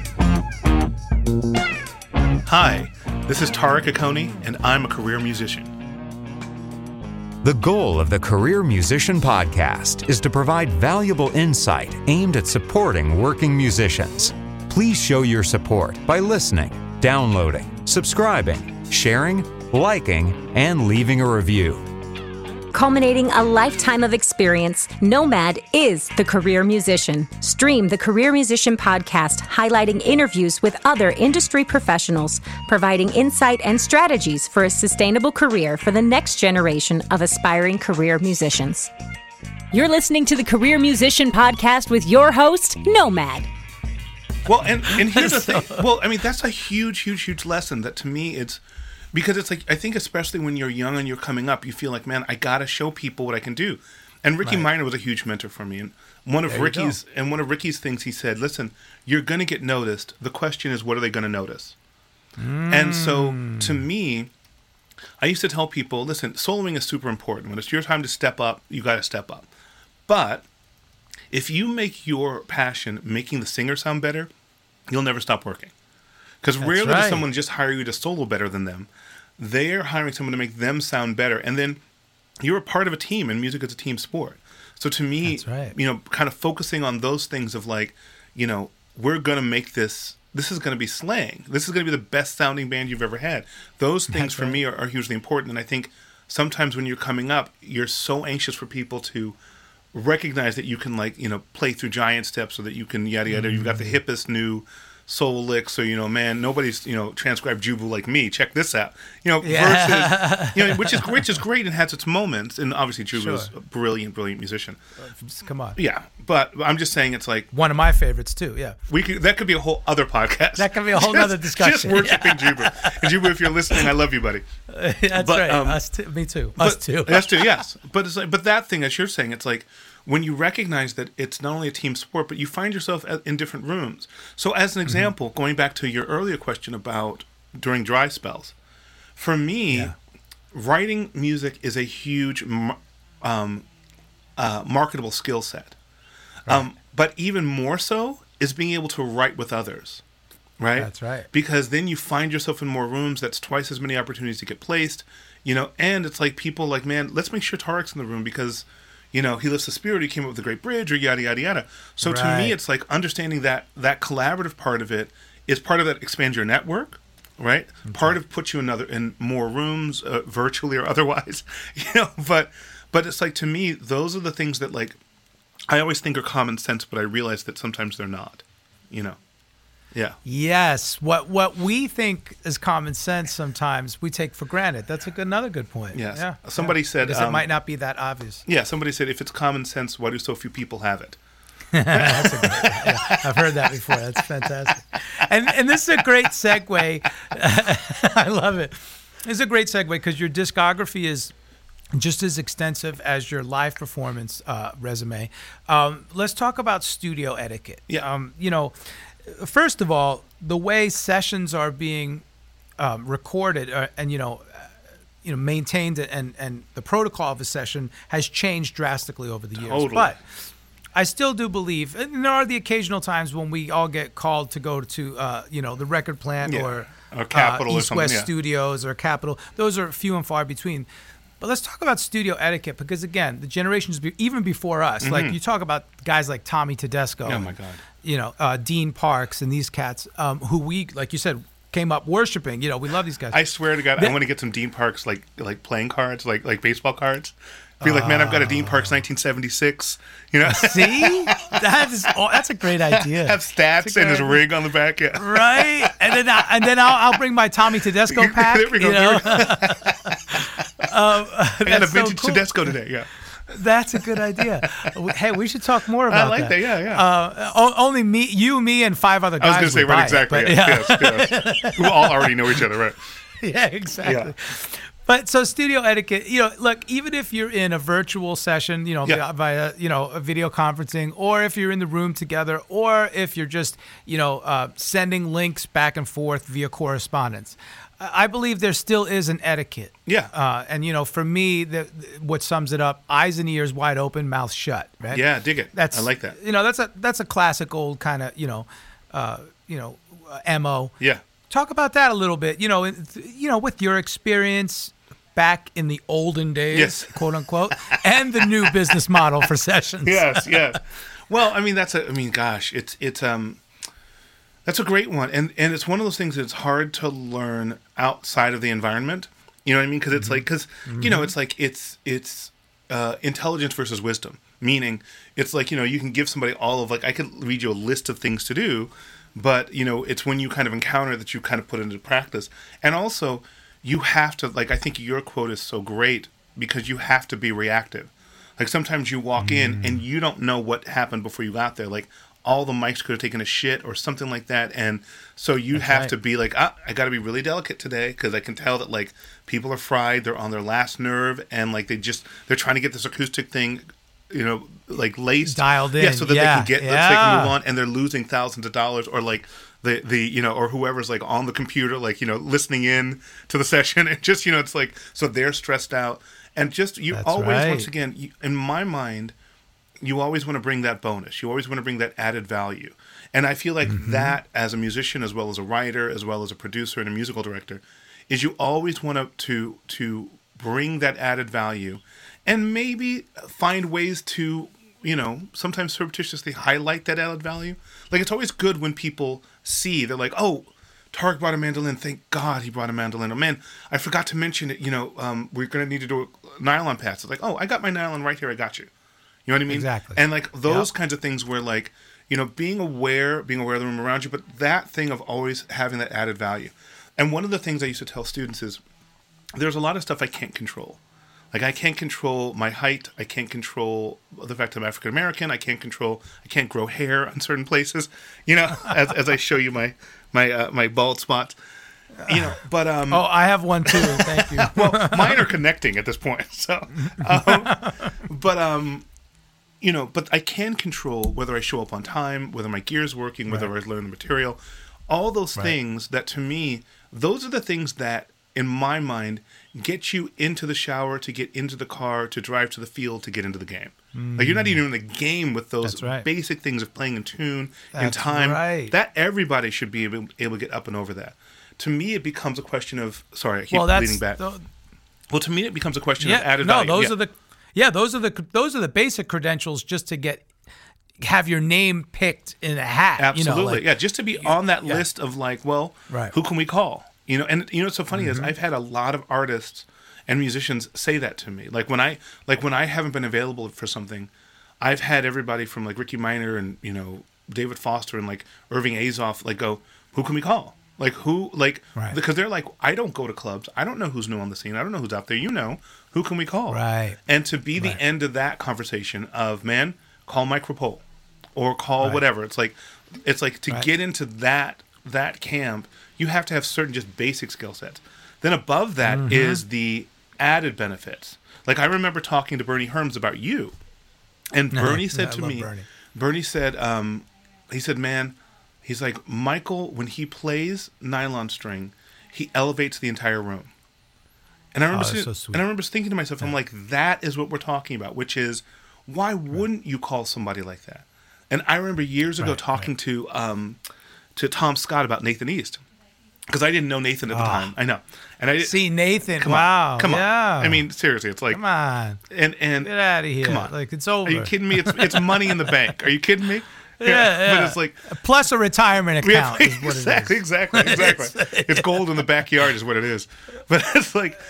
Hi, this is Tarek Akoni, and I'm a career musician. The goal of the Career Musician Podcast is to provide valuable insight aimed at supporting working musicians. Please show your support by listening, downloading, subscribing, sharing, liking, and leaving a review. Culminating a lifetime of experience, Nomad is the career musician. Stream the Career Musician Podcast, highlighting interviews with other industry professionals, providing insight and strategies for a sustainable career for the next generation of aspiring career musicians. You're listening to the Career Musician Podcast with your host, Nomad. Well, and here's the thing. Well, I mean, that's a huge lesson that to me Because it's like, I think especially when you're young and you're coming up, you feel like, man, I got to show people what I can do. And Ricky Minor was a huge mentor for me. And one of Ricky's things, he said, listen, you're going to get noticed. The question is, what are they going to notice? And so to me, I used to tell people, listen, soloing is super important. When it's your time to step up, you got to step up. But if you make your passion making the singer sound better, you'll never stop working. Because rarely does someone just hire you to solo better than them. They're hiring someone to make them sound better. And then you're a part of a team, and music is a team sport. So to me, kind of focusing on those things of like, we're going to make this is going to be slang. This is going to be the best sounding band you've ever had. Those things for me are hugely important. And I think sometimes when you're coming up, you're so anxious for people to recognize that you can play through giant steps, so that you can yada yada. You've got the hippest new soul licks, so man, nobody's transcribed Jubu like me. Check this out, versus which is great and has its moments. And obviously Jubu is a brilliant musician. Come on, yeah. But I'm just saying, it's like one of my favorites too. Yeah, that could be a whole other podcast. That could be a whole other discussion. Just worshiping Jubu. And Jubu, if you're listening, I love you, buddy. That's right. Us too. Me too. Us too. Us too. Yes. But it's like, that thing, as you're saying, it's like, when you recognize that it's not only a team sport, but you find yourself in different rooms. So as an example, going back to your earlier question about during dry spells, for me, writing music is a huge marketable skill set. But even more so is being able to write with others. Right? That's right. Because then you find yourself in more rooms. That's twice as many opportunities to get placed. And it's like people like, man, let's make sure Tarek's in the room because he lifts the spirit, he came up with a great bridge, or yada, yada, yada. So to me, it's like understanding that collaborative part of it is part of that expands your network, right? Okay. Part of puts you in more rooms, virtually or otherwise, but it's like, to me, those are the things that like, I always think are common sense, but I realize that sometimes they're not, Yeah. Yes. What we think is common sense sometimes we take for granted. That's another good point. Yes. Yeah. Somebody said because it might not be that obvious. Yeah. Somebody said, if it's common sense, why do so few people have it? That's a great, I've heard that before. That's fantastic. And this is a great segue. I love it. This is a great segue because your discography is just as extensive as your live performance resume. Let's talk about studio etiquette. Yeah. First of all, the way sessions are being recorded and maintained and the protocol of a session has changed drastically over the years. Totally. But I still do believe, and there are the occasional times when we all get called to go to the record plant or Capitol East or West Studios or Capitol. Those are few and far between. But let's talk about studio etiquette because, again, the generations even before us, like you talk about guys like Tommy Tedesco. Oh, my God. Dean Parks and these cats who we, like you said, came up worshiping. We love these guys. I swear to God, I want to get some Dean Parks like playing cards, like baseball cards. Be like, man, I've got a Dean Parks 1976. See, that's a great idea. Have stats and his rig on the back, yeah. Right, and then I'll bring my Tommy Tedesco pack. There we go. I got a vintage Tedesco today. Yeah. That's a good idea. Hey, we should talk more about that. I like that. Yeah. Only me, and 5 other guys. I was going to say, right, exactly. Yes. Who all already know each other, right? Yeah, exactly. Yeah. But so studio etiquette, look, even if you're in a virtual session, via, a video conferencing, or if you're in the room together, or if you're just, sending links back and forth via correspondence, I believe there still is an etiquette. Yeah. And, for me, what sums it up, eyes and ears wide open, mouth shut, right? Yeah, dig it. I like that. That's a classic old kind of, MO. Yeah. Talk about that a little bit, with your experience back in the olden days, yes, quote unquote, and the new business model for sessions. Yes. Well, that's a great one. And it's one of those things that's hard to learn outside of the environment. You know what I mean? Because it's it's intelligence versus wisdom. Meaning it's like, you can give somebody all of I could read you a list of things to do, but, it's when you kind of encounter that you kind of put it into practice. And also, you have to, I think your quote is so great because you have to be reactive. Sometimes you walk in and you don't know what happened before you got there. all the mics could have taken a shit or something like that. And so you have to be like, I got to be really delicate today because I can tell that like people are fried. They're on their last nerve. And like they're trying to get this acoustic thing, like laced. Dialed in. Yeah, so that they can get, so they can move on. And they're losing thousands of dollars or like the or whoever's like on the computer, like, listening in to the session. And just, it's like, so they're stressed out. And just, once again, in my mind, you always want to bring that bonus. You always want to bring that added value. And I feel like that as a musician, as well as a writer, as well as a producer and a musical director, is you always want to bring that added value and maybe find ways to, sometimes surreptitiously highlight that added value. Like, it's always good when people see, they're like, oh, Tarek brought a mandolin. Thank God he brought a mandolin. Oh, man, I forgot to mention it. We're going to need to do a nylon pads. It's like, oh, I got my nylon right here. I got you. You know what I mean? Exactly. And like those kinds of things where like, being aware of the room around you, but that thing of always having that added value. And one of the things I used to tell students is there's a lot of stuff I can't control. Like I can't control my height. I can't control the fact I'm African American. I can't grow hair on certain places, as I show you my bald spots. But I have one too. Thank you. Well, mine are connecting at this point. So, but I can control whether I show up on time, whether my gear's working, whether I learn the material, all those things that to me, those are the things that in my mind get you into the shower, to get into the car, to drive to the field, to get into the game. Like you're not even in the game with those basic things of playing in tune, in time. Right. That everybody should be able to get up and over that. To me, it becomes a question of, sorry, I keep leaning back. Well, to me, it becomes a question of added value. Those are the basic credentials just to have your name picked in a hat. Absolutely, just to be on that list of like, well, who can we call? And what's so funny is I've had a lot of artists and musicians say that to me. Like when I haven't been available for something, I've had everybody from like Ricky Minor and David Foster and like Irving Azoff like go, who can we call? Like who, like, because they're like, I don't go to clubs. I don't know who's new on the scene. I don't know who's out there. Who can we call? Right. And to be the end of that conversation of, man, call Mike Rapole or call whatever. It's like to get into that camp, you have to have certain just basic skill sets. Then above that is the added benefits. Like I remember talking to Bernie Herms about you, and Bernie said to me, Bernie said, he said, man, he's like, Michael, when he plays nylon string, he elevates the entire room. And I remember thinking to myself, I'm like, that is what we're talking about, which is, why wouldn't you call somebody like that? And I remember years ago talking to Tom Scott about Nathan East, because I didn't know Nathan at the time. I know, and I see Nathan. Come on. I mean, seriously, it's like, come on, and get out of here. Come on, like it's over. Are you kidding me? It's money in the bank. Are you kidding me? Yeah. But it's like plus a retirement account. Is what exactly. It's gold in the backyard is what it is. But it's like,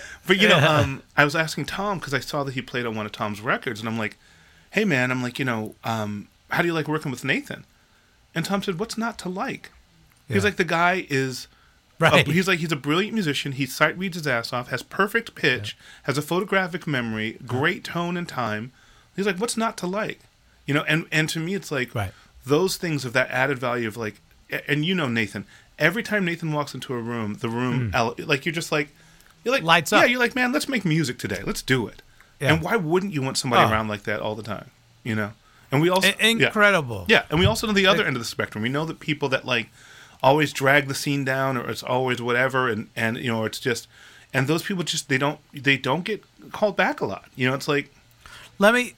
I was asking Tom because I saw that he played on one of Tom's records, and I'm like, hey man, I'm like, how do you like working with Nathan? And Tom said, what's not to like? He's like, the guy is he's a brilliant musician. He sight reads his ass off, has perfect pitch, has a photographic memory, great tone and time. He's like, what's not to like? And to me, it's like those things of that added value of like, and Nathan, every time Nathan walks into a room, the room, like you're like lights up. Yeah, you're like, man, let's make music today. Let's do it. Yeah. And why wouldn't you want somebody around like that all the time? And we also incredible. Yeah, and we also know the other end of the spectrum. We know that people that like always drag the scene down, or it's always whatever, and it's just, and those people just they don't get called back a lot. It's like, let me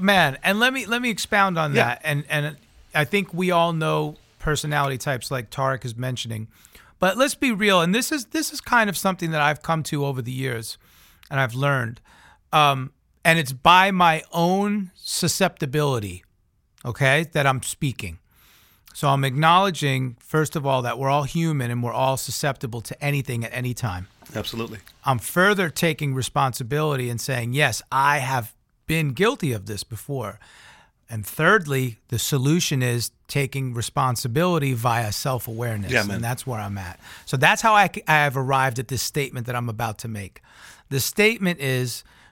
expound on that, and I think we all know personality types like Tarek is mentioning, but let's be real, and this is kind of something that I've come to over the years, and I've learned, and it's by my own susceptibility, okay, that I'm speaking. So I'm acknowledging, first of all, that we're all human and we're all susceptible to anything at any time. Absolutely. I'm further taking responsibility and saying, yes, I have been guilty of this before. And thirdly, the solution is taking responsibility via self-awareness. Yeah, man. And that's where I'm at. So that's how I have arrived at this statement that I'm about to make. The statement is,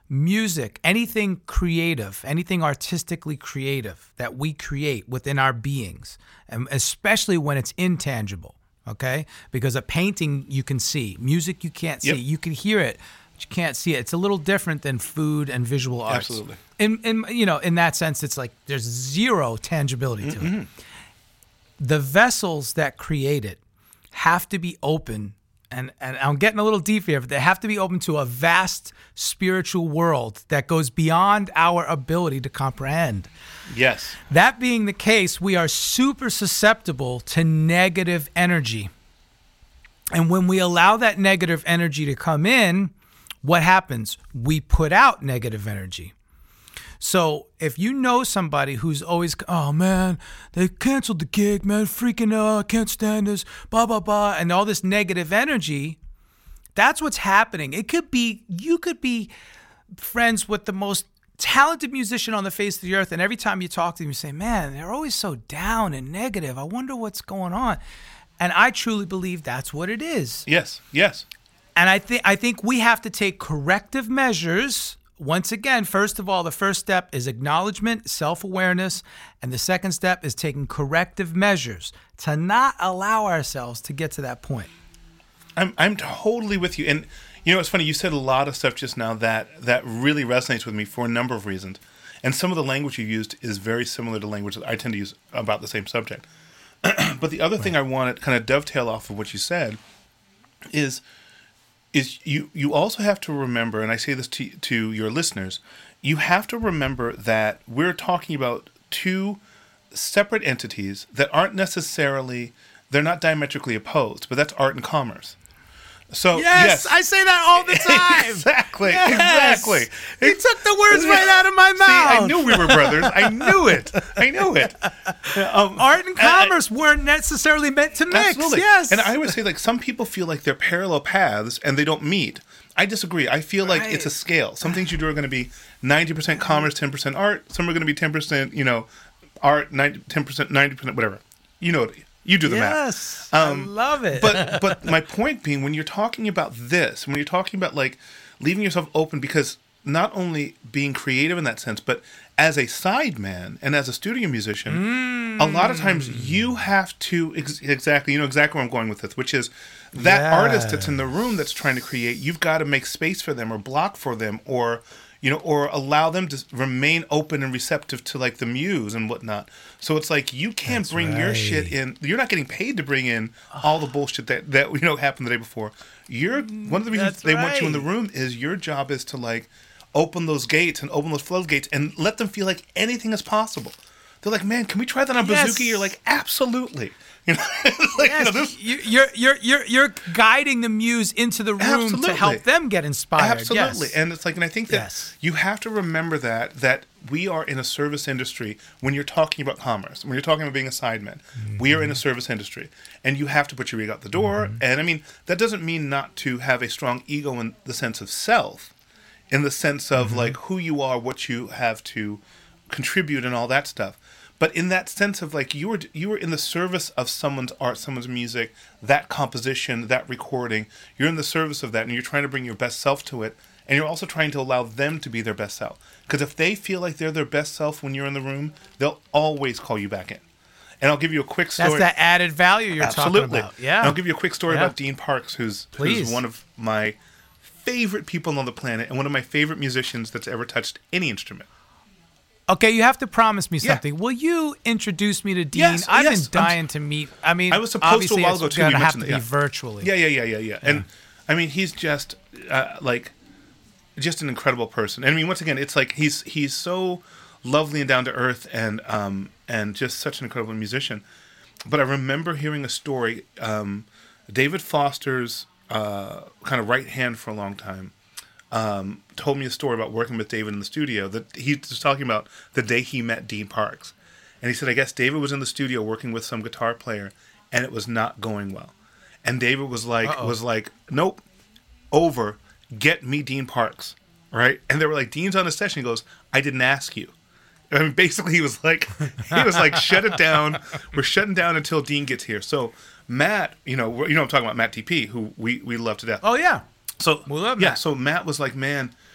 music, anything creative, anything artistically creative that we create within our beings, and especially when it's intangible, okay? Because a painting you can see, music you can't see, you can hear it, but you can't see it. It's a little different than food and visual arts. Absolutely. In that sense, it's like there's zero tangibility to it. The vessels that create it have to be open. And I'm getting a little deep here, but they have to be open to a vast spiritual world that goes beyond our ability to comprehend. Yes. That being the case, we are super susceptible to negative energy. And when we allow that negative energy to come in, what happens? We put out negative energy. So if you know somebody who's always, oh man, they canceled the gig, man, freaking I can't stand this, blah, blah, blah, and all this negative energy, that's what's happening. You could be friends with the most talented musician on the face of the earth, and every time you talk to them, you say, man, they're always so down and negative. I wonder what's going on. And I truly believe that's what it is. Yes. And I think we have to take corrective measures. Once again, first of all, the first step is acknowledgement, self-awareness, and the second step is taking corrective measures to not allow ourselves to get to that point. I'm totally with you. And it's funny, you said a lot of stuff just now that really resonates with me for a number of reasons. And some of the language you used is very similar to language that I tend to use about the same subject. But the other thing I want to kind of dovetail off of what you said is you also have to remember, and I say this to your listeners, you have to remember that we're talking about two separate entities that aren't necessarily, they're not diametrically opposed, but that's art and commerce. So yes, I say that all the time. Exactly. You took the words right out of my mouth. See, I knew we were brothers. I knew it. Art and commerce weren't necessarily meant to mix. Absolutely. Yes. And I would say, like, some people feel like they're parallel paths and they don't meet. I disagree. I feel like it's a scale. Some things you do are going to be 90% commerce, 10% art. Some are going to be 10%, art, 10%, 90%, whatever. You do the math. Yes, I love it. But my point being, when you're talking about this, when you're talking about like leaving yourself open, because not only being creative in that sense, but as a sideman and as a studio musician, a lot of times you have to exactly where I'm going with this, which is that artist that's in the room that's trying to create, you've got to make space for them or block for them or allow them to remain open and receptive to like the muse and whatnot. So it's like you can't bring your shit in. You're not getting paid to bring in all the bullshit that happened the day before. One of the reasons they want you in the room is your job is to like open those gates and open those floodgates and let them feel like anything is possible. They're like, man, can we try that on Bouzouki? You're like, absolutely. You're guiding the muse into the room to help them get inspired. Absolutely. Yes. And it's like, and I think that you have to remember that we are in a service industry when you're talking about commerce, when you're talking about being a sideman, we are in a service industry and you have to put your ego out the door. And I mean, that doesn't mean not to have a strong ego in the sense of self, in the sense of like who you are, what you have to contribute and all that stuff. But in that sense of like you were in the service of someone's art, someone's music, that composition, that recording. You're in the service of that, and you're trying to bring your best self to it, and you're also trying to allow them to be their best self. Because if they feel like they're their best self when you're in the room, they'll always call you back in. And I'll give you a quick story. That's that added value you're talking about. Yeah. And I'll give you a quick story about Dean Parks, who's one of my favorite people on the planet and one of my favorite musicians that's ever touched any instrument. Okay, you have to promise me something. Will you introduce me to Dean? Yes, I've been dying to meet. I mean, I was supposed to a while ago too. It's going to have to be virtually. Yeah. And I mean, he's just just an incredible person. And I mean, once again, it's like he's so lovely and down to earth, and just such an incredible musician. But I remember hearing a story. David Foster's kind of right hand for a long time. Told me a story about working with David in the studio that he was talking about the day he met Dean Parks. And he said, I guess David was in the studio working with some guitar player and it was not going well. And David was like, nope, over, get me Dean Parks. Right. And they were like, Dean's on a session. He goes, I didn't ask you. I mean, basically he was like, shut it down. We're shutting down until Dean gets here. So Matt, I'm talking about Matt TP, who we love to death. Oh yeah. So we love Matt. So Matt was like, man,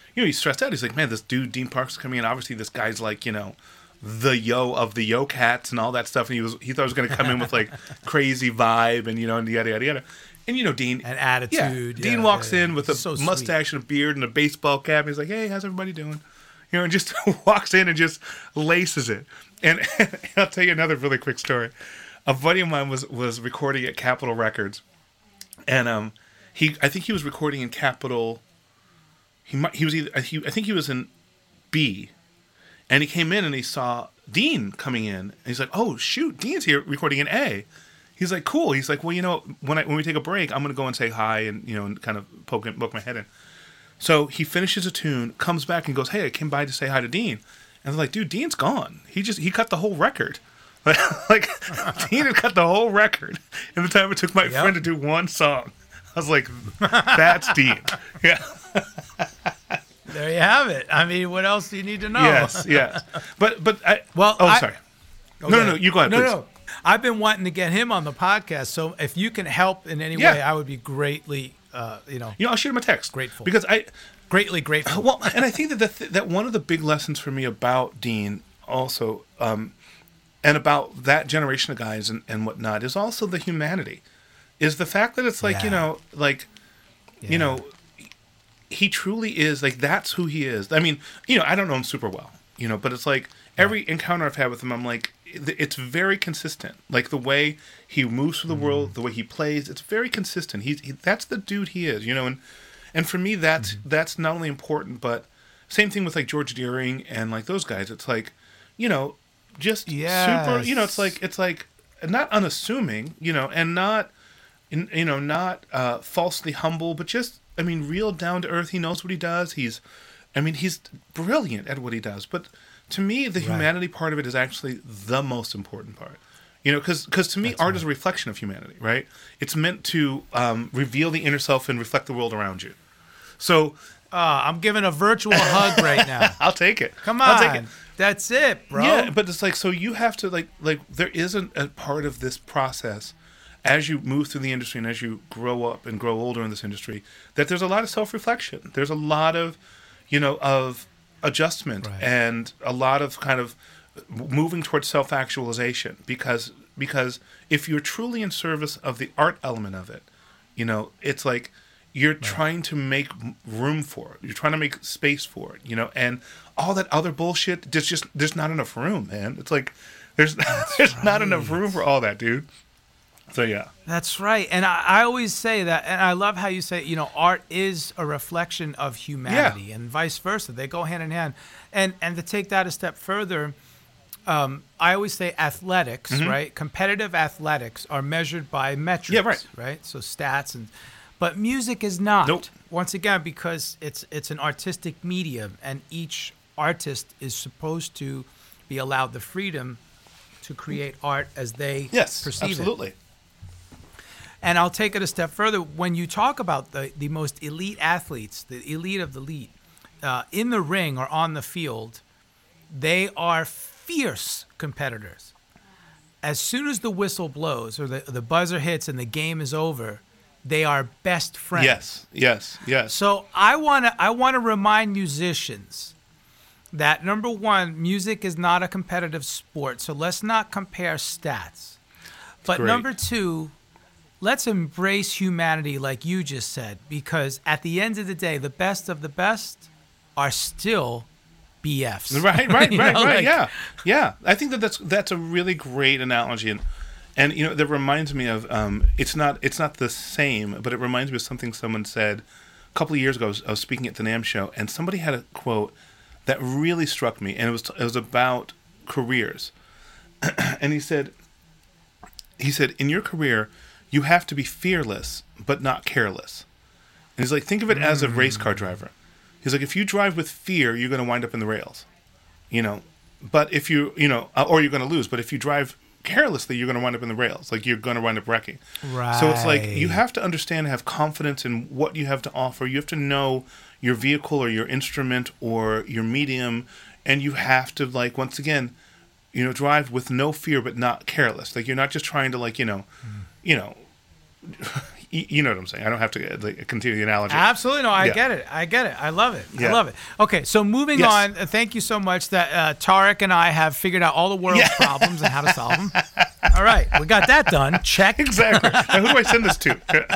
he's stressed out. He's like, man, this dude Dean Parks is coming in. Obviously, this guy's like, the yo of the Yo Cats and all that stuff. And he thought he was going to come in with like crazy vibe and and yada yada yada. And Dean and attitude. Yeah, Dean walks in with a mustache and a beard and a baseball cap. And he's like, hey, how's everybody doing? And just walks in and just laces it. And I'll tell you another really quick story. A buddy of mine was recording at Capitol Records, and I think he was recording in Capitol. I think he was in B, and he came in and he saw Dean coming in, and he's like, "Oh shoot, Dean's here recording in A." He's like, "Cool." He's like, "Well, when we take a break, I'm gonna go and say hi and and kind of poke my head in." So he finishes a tune, comes back and goes, "Hey, I came by to say hi to Dean." And they're like, "Dude, Dean's gone. He cut the whole record." Like Dean had cut the whole record in the time it took my friend to do one song. I was like, "That's Dean." Yeah. There you have it. I mean, what else do you need to know? Yes. But sorry. Okay. No, you go ahead, please. No. I've been wanting to get him on the podcast, so if you can help in any way, I would be greatly, I'll shoot him a text. Grateful. Because greatly grateful. Well, and I think that one of the big lessons for me about Dean also, and about that generation of guys and whatnot, is also the humanity. Is the fact that it's like, he truly is, like, that's who he is. I mean, I don't know him super well, but it's like every encounter I've had with him, I'm like, it's very consistent. Like the way he moves through the world, the way he plays, it's very consistent. He that's the dude he is, and for me, that's not only important, but same thing with like George Deering and like those guys. It's like, just super, it's like not unassuming, and not, not falsely humble, but just, real down to earth. He knows what he does. He's brilliant at what he does. But to me, the humanity part of it is actually the most important part. Because to me, art is a reflection of humanity, right? It's meant to reveal the inner self and reflect the world around you. So I'm giving a virtual hug right now. I'll take it. Come on. I'll take it. That's it, bro. Yeah, but it's like, so you have to like there isn't a part of this process as you move through the industry and as you grow up and grow older in this industry, that there's a lot of self-reflection. There's a lot of, of adjustment and a lot of kind of moving towards self-actualization, because if you're truly in service of the art element of it, it's like you're trying to make room for it. You're trying to make space for it, and all that other bullshit, there's not enough room, man. It's like there's not enough room for all that, dude. So yeah. That's right. And I always say that, and I love how you say, art is a reflection of humanity and vice versa. They go hand in hand. And to take that a step further, I always say athletics, right? Competitive athletics are measured by metrics, right? So stats but music is not. Nope. Once again, because it's an artistic medium, and each artist is supposed to be allowed the freedom to create art as they perceive absolutely. it. And I'll take it a step further. When you talk about the most elite athletes, the elite of the elite, in the ring or on the field, they are fierce competitors. As soon as the whistle blows or the buzzer hits and the game is over, they are best friends. Yes. So I wanna remind musicians that, number one, music is not a competitive sport, so let's not compare stats. But great. Number two, let's embrace humanity like you just said, because at the end of the day, the best of the best are still BFs. Right. Yeah. I think that's a really great analogy, and that reminds me of it's not the same, but it reminds me of something someone said a couple of years ago. I was speaking at the NAMM show, and somebody had a quote that really struck me, and it was about careers. And he said, in your career, you have to be fearless, but not careless. And he's like, think of it as a race car driver. He's like, if you drive with fear, you're going to wind up in the rails, but if you, or you're going to lose. But if you drive carelessly, you're going to wind up in the rails. Like, you're going to wind up wrecking. Right. So it's like, you have to understand and have confidence in what you have to offer. You have to know your vehicle or your instrument or your medium. And you have to, like, once again, drive with no fear, but not careless. Like, you're not just trying to, like, you know what I'm saying. I don't have to continue the analogy. Absolutely. No, I get it. I love it. I love it. Okay, so moving on, thank you so much that Tarek and I have figured out all the world's problems and how to solve them. All right, we got that done. Check. Exactly. Now, who do I send this to?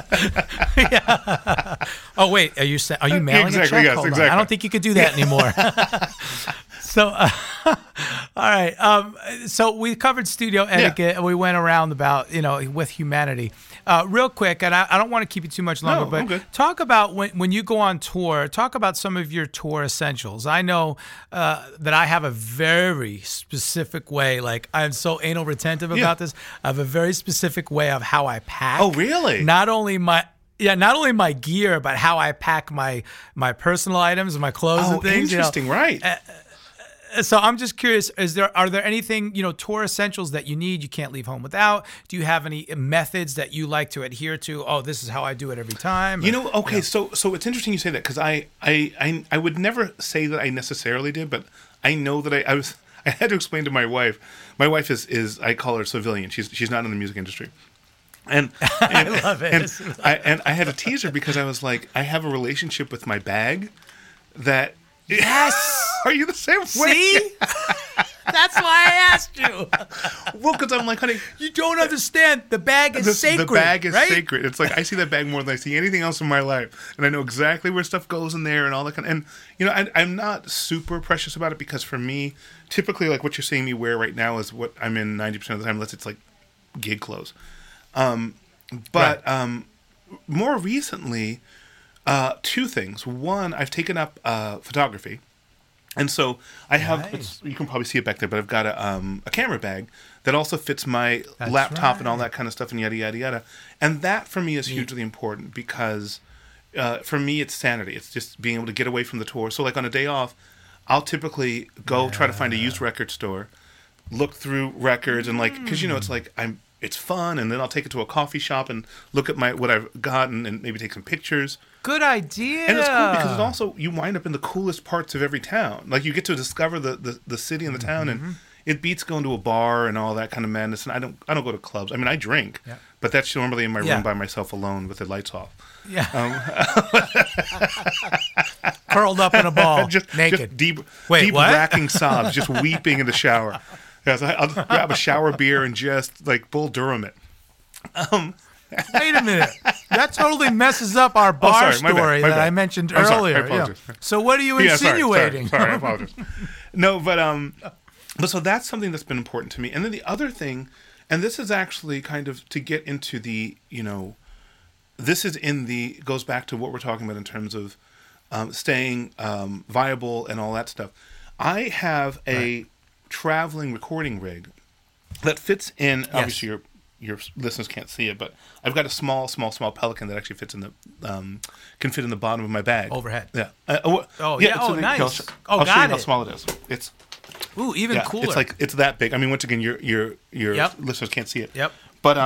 Oh, wait, are you mailing a check? Yes, Hold on. exactly. I don't think you could do that anymore. So, all right. So we covered studio etiquette, and we went around about, with humanity. Real quick, and I don't want to keep you too much longer, but talk about when you go on tour, talk about some of your tour essentials. I know that I have a very specific way, like I'm so anal retentive about this. I have a very specific way of how I pack. Oh, really? Not only my gear, but how I pack my personal items and my clothes and things. Interesting, right. So I'm just curious, are there anything, tour essentials that you need, you can't leave home without? Do you have any methods that you like to adhere to? Oh, this is how I do it every time. So it's interesting you say that, because I would never say that I necessarily did, but I know that I had to explain to my wife. My wife is I call her civilian. She's not in the music industry. And I love it. And I had to tease her because I was like, I have a relationship with my bag that. Yes. Are you the same way? See? That's why I asked you. Well, because I'm like, honey, you don't understand. The bag is sacred. The bag is right? sacred. It's like I see that bag more than I see anything else in my life, and I know exactly where stuff goes in there and all that kind of. And I'm not super precious about it, because for me, typically, like what you're seeing me wear right now is what I'm in 90% of the time, unless it's like gig clothes. More recently. Two things. One, I've taken up photography, and so I have. You can probably see it back there, but I've got a camera bag that also fits my laptop and all that kind of stuff, and yada yada yada. And that for me is hugely important, because for me it's sanity. It's just being able to get away from the tour. So like on a day off, I'll typically go try to find a used record store, look through records, and because it's like it's fun, and then I'll take it to a coffee shop and look at what I've gotten and maybe take some pictures. Good idea. And it's cool because it's also, you wind up in the coolest parts of every town. Like, you get to discover the city and the town, and it beats going to a bar and all that kind of madness. And I don't go to clubs. I mean, I drink, but that's normally in my room by myself alone with the lights off. Yeah. Curled up in a ball, naked. Just deep racking sobs, just weeping in the shower. Yeah, so I'll grab a shower beer and just like Bull Durham it. Wait a minute. That totally messes up our bar story that I mentioned earlier. Sorry, I apologize. So what are you insinuating? Sorry, I apologize. No, but so that's something that's been important to me. And then the other thing, and this is actually kind of to get into the, goes back to what we're talking about in terms of staying viable and all that stuff. I have a traveling recording rig that fits in, obviously your listeners can't see it, but I've got a small Pelican that actually fits in the can fit in the bottom of my bag overhead. Yeah. Nice. I'll show you how small it is. It's even cooler. It's that big. I mean, once again, your listeners can't see it. Yep. But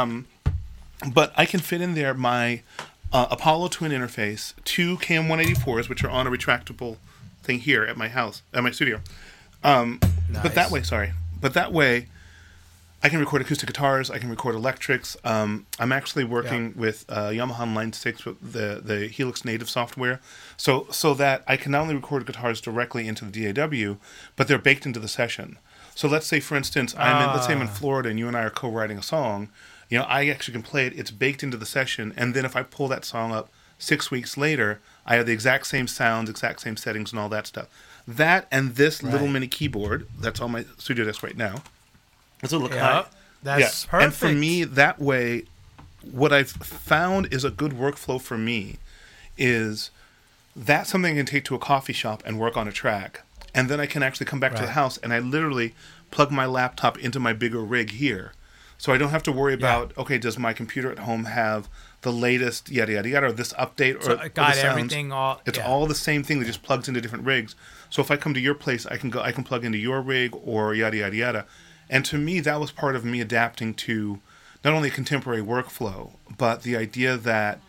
I can fit in there my Apollo Twin interface, 2 KM184s, which are on a retractable thing here at my house, at my studio. Nice. But that way, I can record acoustic guitars. I can record electrics. I'm actually working with Yamaha Line 6 with the Helix Native software, so that I can not only record guitars directly into the DAW, but they're baked into the session. So let's say, for instance, I'm in Florida, and you and I are co-writing a song. I actually can play it. It's baked into the session, and then if I pull that song up 6 weeks later, I have the exact same sounds, exact same settings, and all that stuff. That and this little mini keyboard that's on my studio desk right now. It's a little high. That's perfect. And for me, that way, what I've found is a good workflow for me is that's something I can take to a coffee shop and work on a track. And then I can actually come back to the house, and I literally plug my laptop into my bigger rig here. So I don't have to worry about, okay, does my computer at home have the latest yada, yada, yada, or this update, or so it got the sounds. Everything all... It's all the same thing that just plugs into different rigs. So if I come to your place, I can plug into your rig or yada, yada, yada. And to me, that was part of me adapting to not only a contemporary workflow, but the idea that,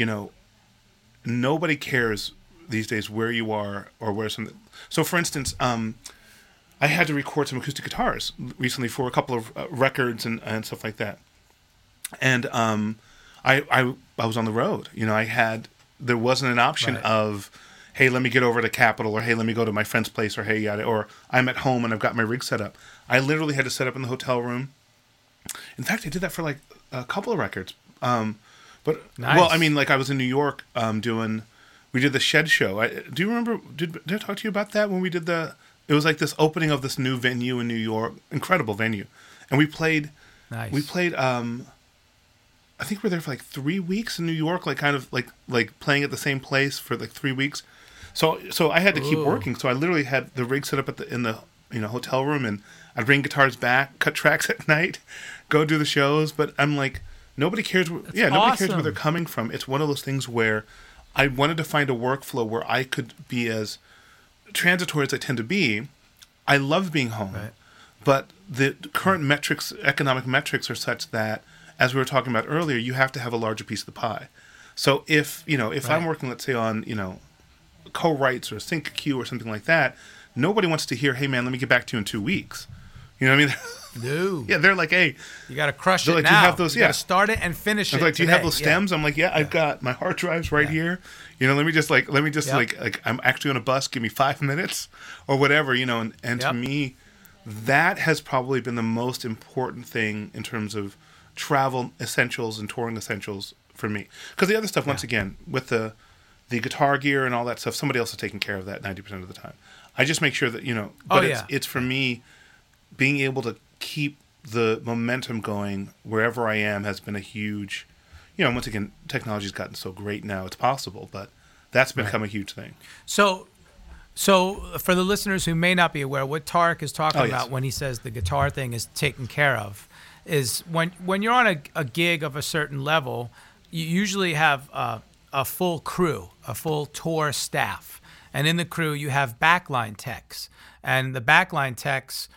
nobody cares these days where you are or where something. So, for instance, I had to record some acoustic guitars recently for a couple of records and stuff like that. And I was on the road. There wasn't an option of, hey, let me get over to Capitol, or hey, let me go to my friend's place, or hey, yada, or I'm at home and I've got my rig set up. I literally had to set up in the hotel room. In fact, I did that for like a couple of records. But nice. Well, I mean, like I was in New York we did the Shed show. Do you remember? Did I talk to you about that when we did it was like this opening of this new venue in New York, incredible venue, and we played. Nice. We played. I think we were there for like 3 weeks in New York, like kind of like playing at the same place for like 3 weeks. So I had to keep working. So I literally had the rig set up in the hotel room, and I'd bring guitars back, cut tracks at night, go do the shows. But I'm like, nobody cares. Nobody cares where they're coming from. It's one of those things where I wanted to find a workflow where I could be as transitory as I tend to be. I love being home, but the current metrics, economic metrics, are such that, as we were talking about earlier, you have to have a larger piece of the pie. So if I'm working, let's say on co-writes or sync Q or something like that, nobody wants to hear, hey man, let me get back to you in 2 weeks. You know what I mean? No. Yeah, they're like, hey, you got to crush it like, now. Do you have those? You got to start it and finish it. Like, do you have those stems? I'm like, yeah, I've got my hard drives right here. Let me just like I'm actually on a bus. Give me 5 minutes or whatever. And to me, that has probably been the most important thing in terms of travel essentials and touring essentials for me. Because the other stuff, once again, with the guitar gear and all that stuff, somebody else is taking care of that 90% of the time. I just make sure that it's for me, being able to keep the momentum going wherever I am has been a huge, once again, technology's gotten so great now, it's possible, but that's become a huge thing. So for the listeners who may not be aware, what Tarek is talking about when he says the guitar thing is taken care of is when you're on a gig of a certain level, you usually have a full crew, a full tour staff. And in the crew, you have backline techs. And the backline techs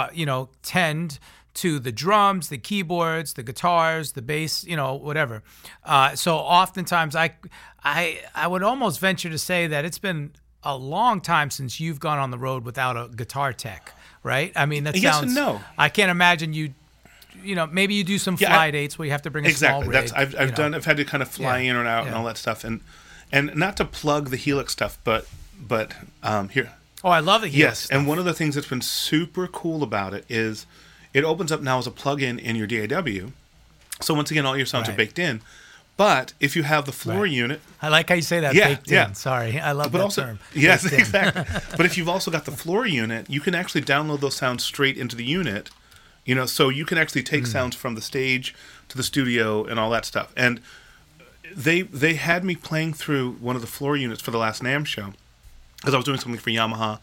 tend to the drums, the keyboards, the guitars, the bass, whatever. So oftentimes I would almost venture to say that it's been a long time since you've gone on the road without a guitar tech, right? I mean, that sounds... Yes and no. I can't imagine maybe you do some fly dates where you have to bring a small rig. Exactly. I've had to kind of fly in and out and all that stuff. And not to plug the Helix stuff, but here... Oh, I love the Helix stuff. And one of the things that's been super cool about it is it opens up now as a plug-in in your DAW. So once again, all your sounds are baked in. But if you have the floor unit... I like how you say that, baked in. Sorry, I love that term. Yes, exactly. But if you've also got the floor unit, you can actually download those sounds straight into the unit. So you can actually take sounds from the stage to the studio and all that stuff. And they had me playing through one of the floor units for the last NAMM show, because I was doing something for Yamaha,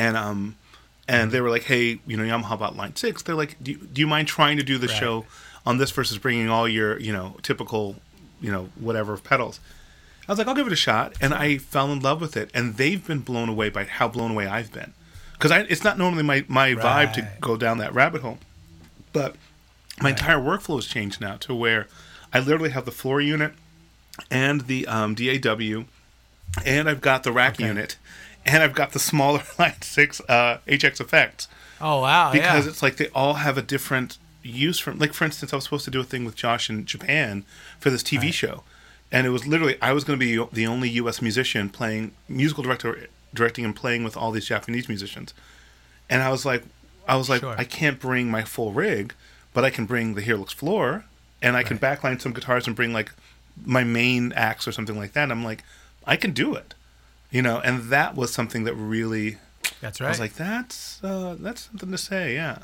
and they were like, hey, Yamaha bought Line 6. They're like, do you mind trying to do the show on this versus bringing all your, typical, whatever pedals? I was like, I'll give it a shot. And I fell in love with it. And they've been blown away by how blown away I've been. Because it's not normally my vibe to go down that rabbit hole. But my entire workflow has changed now to where I literally have the floor unit and the DAW, and I've got the rack unit, and I've got the smaller Line 6 HX effects. Oh, wow. Because it's like they all have a different use. For instance, I was supposed to do a thing with Josh in Japan for this TV show. And it was literally, I was going to be the only U.S. musician playing, directing and playing with all these Japanese musicians. And I was like, I can't bring my full rig, but I can bring the Helix floor, and I can backline some guitars and bring like my main axe or something like that. And I'm like, I can do it, and that was something that really, that's right. I was like, that's something to say. Yeah.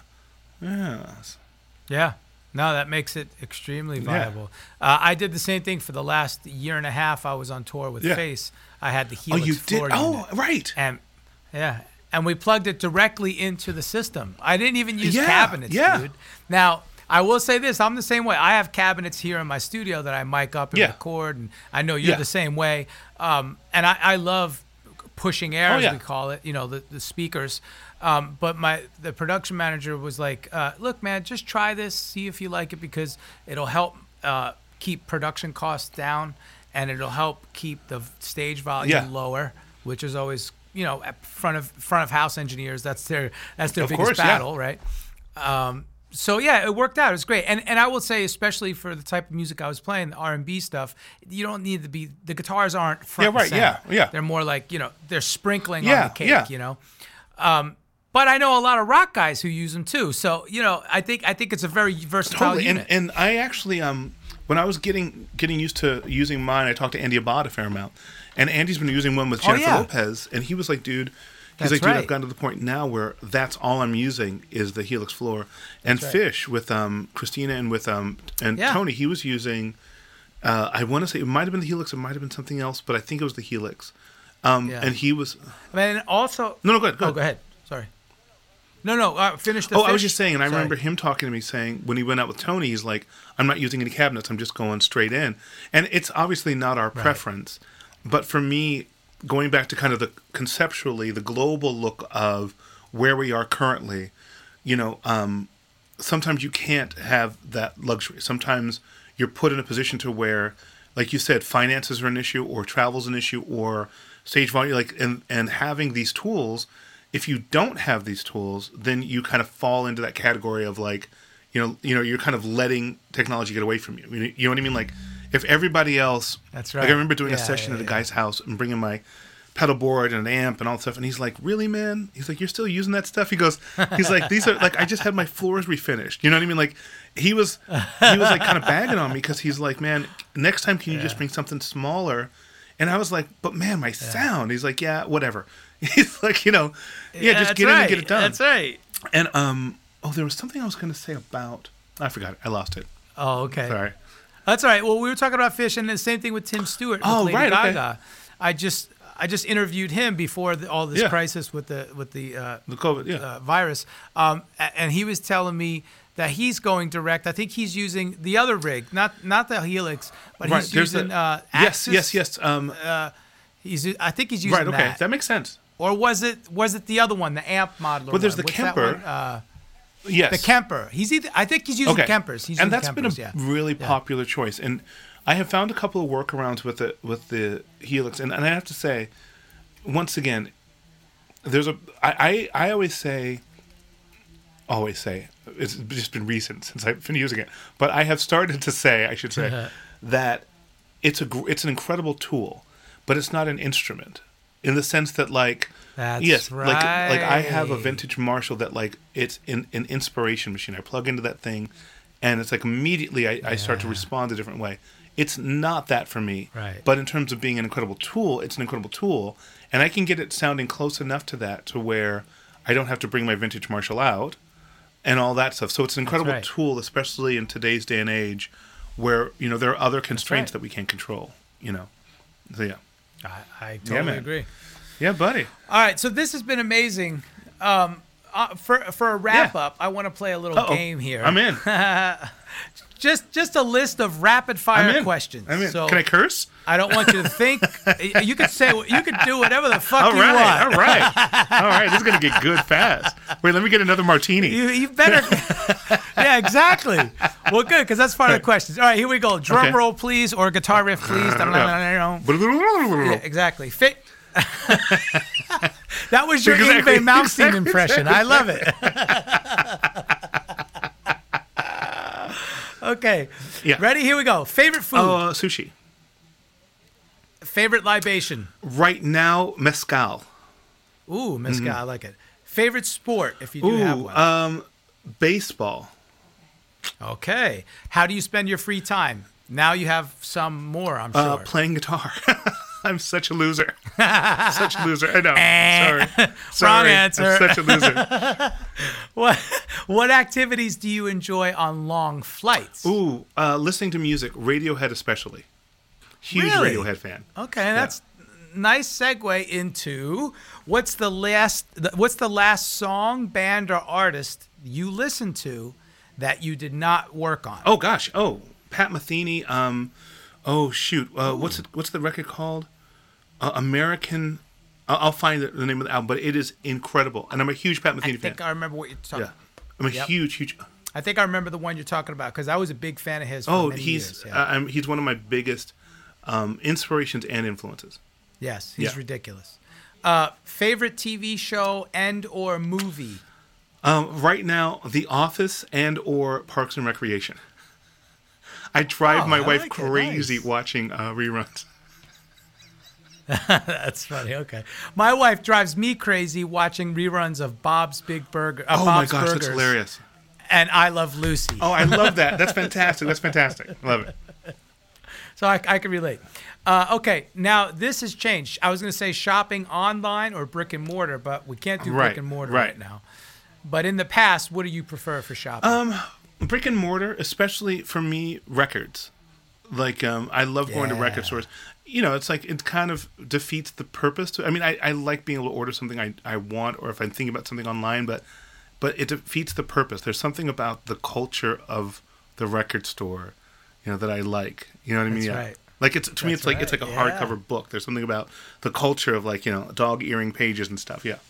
No, that makes it extremely viable. I did the same thing for the last year and a half. I was on tour with Face. I had the Helix floor unit. Oh, right. And we plugged it directly into the system. I didn't even use cabinets, dude. Now, I will say this. I'm the same way. I have cabinets here in my studio that I mic up and record, and I know you're the same way. And I love pushing air, as we call it, the speakers. But the production manager was like, look, man, just try this, see if you like it, because it'll help keep production costs down, and it'll help keep the stage volume lower, which is always... front of house engineers, that's their biggest battle, right? So yeah, it worked out. It was great, and I will say, especially for the type of music I was playing, the R&B stuff, you don't need to be. The guitars aren't front. Yeah, right. and center. Yeah. They're more like they're sprinkling on Yeah, the cake. yeah. But I know a lot of rock guys who use them too. So I think it's a very versatile Totally. unit. And I actually when I was getting used to using mine, I talked to Andy Abad a fair amount, and Andy's been using one with Jennifer Lopez, and he was like, dude. He's like, dude, I've gotten to the point now where that's all I'm using is the Helix floor. And Fish with Christina and with Tony, he was using, I want to say it might have been the Helix, it might have been something else, but I think it was the Helix. And he was. And also. No, go ahead. Go ahead. Sorry. No. Finish the. I was just saying, and I remember him talking to me saying when he went out with Tony, he's like, I'm not using any cabinets, I'm just going straight in. And it's obviously not our preference, but for me, going back to kind of the conceptually, the global look of where we are currently, sometimes you can't have that luxury. Sometimes you're put in a position to where, like you said, finances are an issue, or travel's an issue, or stage volume. And having these tools, if you don't have these tools, then you kind of fall into that category of you're kind of letting technology get away from you. You know what I mean? Like, if everybody else, that's right. Like I remember doing a session at a guy's house and bringing my pedal board and an amp and all that stuff, and he's like, "Really, man?" He's like, "You're still using that stuff?" He's like, "These are like I just had my floors refinished." You know what I mean? Like he was like kind of bagging on me because he's like, "Man, next time can you just bring something smaller?" And I was like, "But man, my sound." He's like, "Yeah, whatever." He's like, just get in and get it done. That's right. And there was something I was going to say about. I forgot it. I lost it. Oh, okay. Sorry. That's all right. Well, we were talking about Fish, and the same thing with Tim Stewart. With Lady Gaga. Okay. I just interviewed him before all this crisis with the COVID virus, and he was telling me that he's going direct. I think he's using the other rig, not the Helix, but he's using Axis. Yes. I think he's using that. Okay, that makes sense. Or was it the other one, the amp modeler? Well, there's the What's Kemper. That one? Yes, the Kemper. I think he's using Kempers. And that's been a really popular choice. And I have found a couple of workarounds with the Helix, and I have to say, once again, I always say, it's just been recent since I've been using it, but I have started to say, I should say, that it's an incredible tool, but it's not an instrument, in the sense that That's right. like I have a vintage Marshall that it's an inspiration machine. I plug into that thing, and it's like immediately I start to respond a different way. It's not that for me. Right. But in terms of being an incredible tool, it's an incredible tool, and I can get it sounding close enough to that to where I don't have to bring my vintage Marshall out and all that stuff. So it's an incredible tool, especially in today's day and age, where there are other constraints that we can't control. So yeah. I totally agree. Yeah, buddy. All right, so this has been amazing. For a wrap up, I want to play a little game here. I'm in. Just a list of rapid fire questions. I'm in. So can I curse? I don't want you to think. You could do whatever the fuck you want. All right. This is gonna get good fast. Wait, let me get another martini. You better. Yeah, exactly. Well, good, because that's part of the questions. All right, here we go. Drum roll, please, or guitar riff, please. Yeah, exactly. That was your Yngwie Malmsteen impression. I love it. Okay. Yeah. Ready? Here we go. Favorite food? Sushi. Favorite libation? Right now, mezcal. Ooh, mezcal. I like it. Favorite sport, if you do have one? Baseball. Okay. How do you spend your free time? Now you have some more, I'm sure. Playing guitar. I'm such a loser. Such a loser. I know. Sorry. Wrong answer. I'm such a loser. What activities do you enjoy on long flights? Ooh, listening to music, Radiohead especially. Huge Radiohead fan. Okay, that's nice segue into what's the last song, band, or artist you listened to that you did not work on? Oh gosh. Oh, Pat Metheny. What's the record called? American. I'll find the name of the album, but it is incredible, and I'm a huge Pat Metheny fan. I think I remember what you're talking. Yeah, I'm a huge. I think I remember the one you're talking about because I was a big fan of his. For many years. He's one of my biggest inspirations and influences. Yes, he's ridiculous. Favorite TV show and or movie? Right now, The Office and or Parks and Recreation. I drive my wife crazy watching reruns. That's funny. Okay, my wife drives me crazy watching reruns of Bob's Big Burger. Oh Bob's my gosh, Burgers, that's hilarious! And I Love Lucy. Oh, I love that. That's fantastic. That's fantastic. Love it. So I can relate. Okay, now this has changed. I was going to say shopping online or brick and mortar, but we can't do brick and mortar right now. But in the past, what do you prefer for shopping? Brick and mortar, especially for me, records. Like, I love going to record stores. You know, it's like it kind of defeats the purpose. I mean, I like being able to order something I want, or if I'm thinking about something online, but it defeats the purpose. There's something about the culture of the record store, that I like. You know what I mean? That's right. Like it's me, it's like a hardcover book. There's something about the culture of dog earring pages and stuff. Yeah.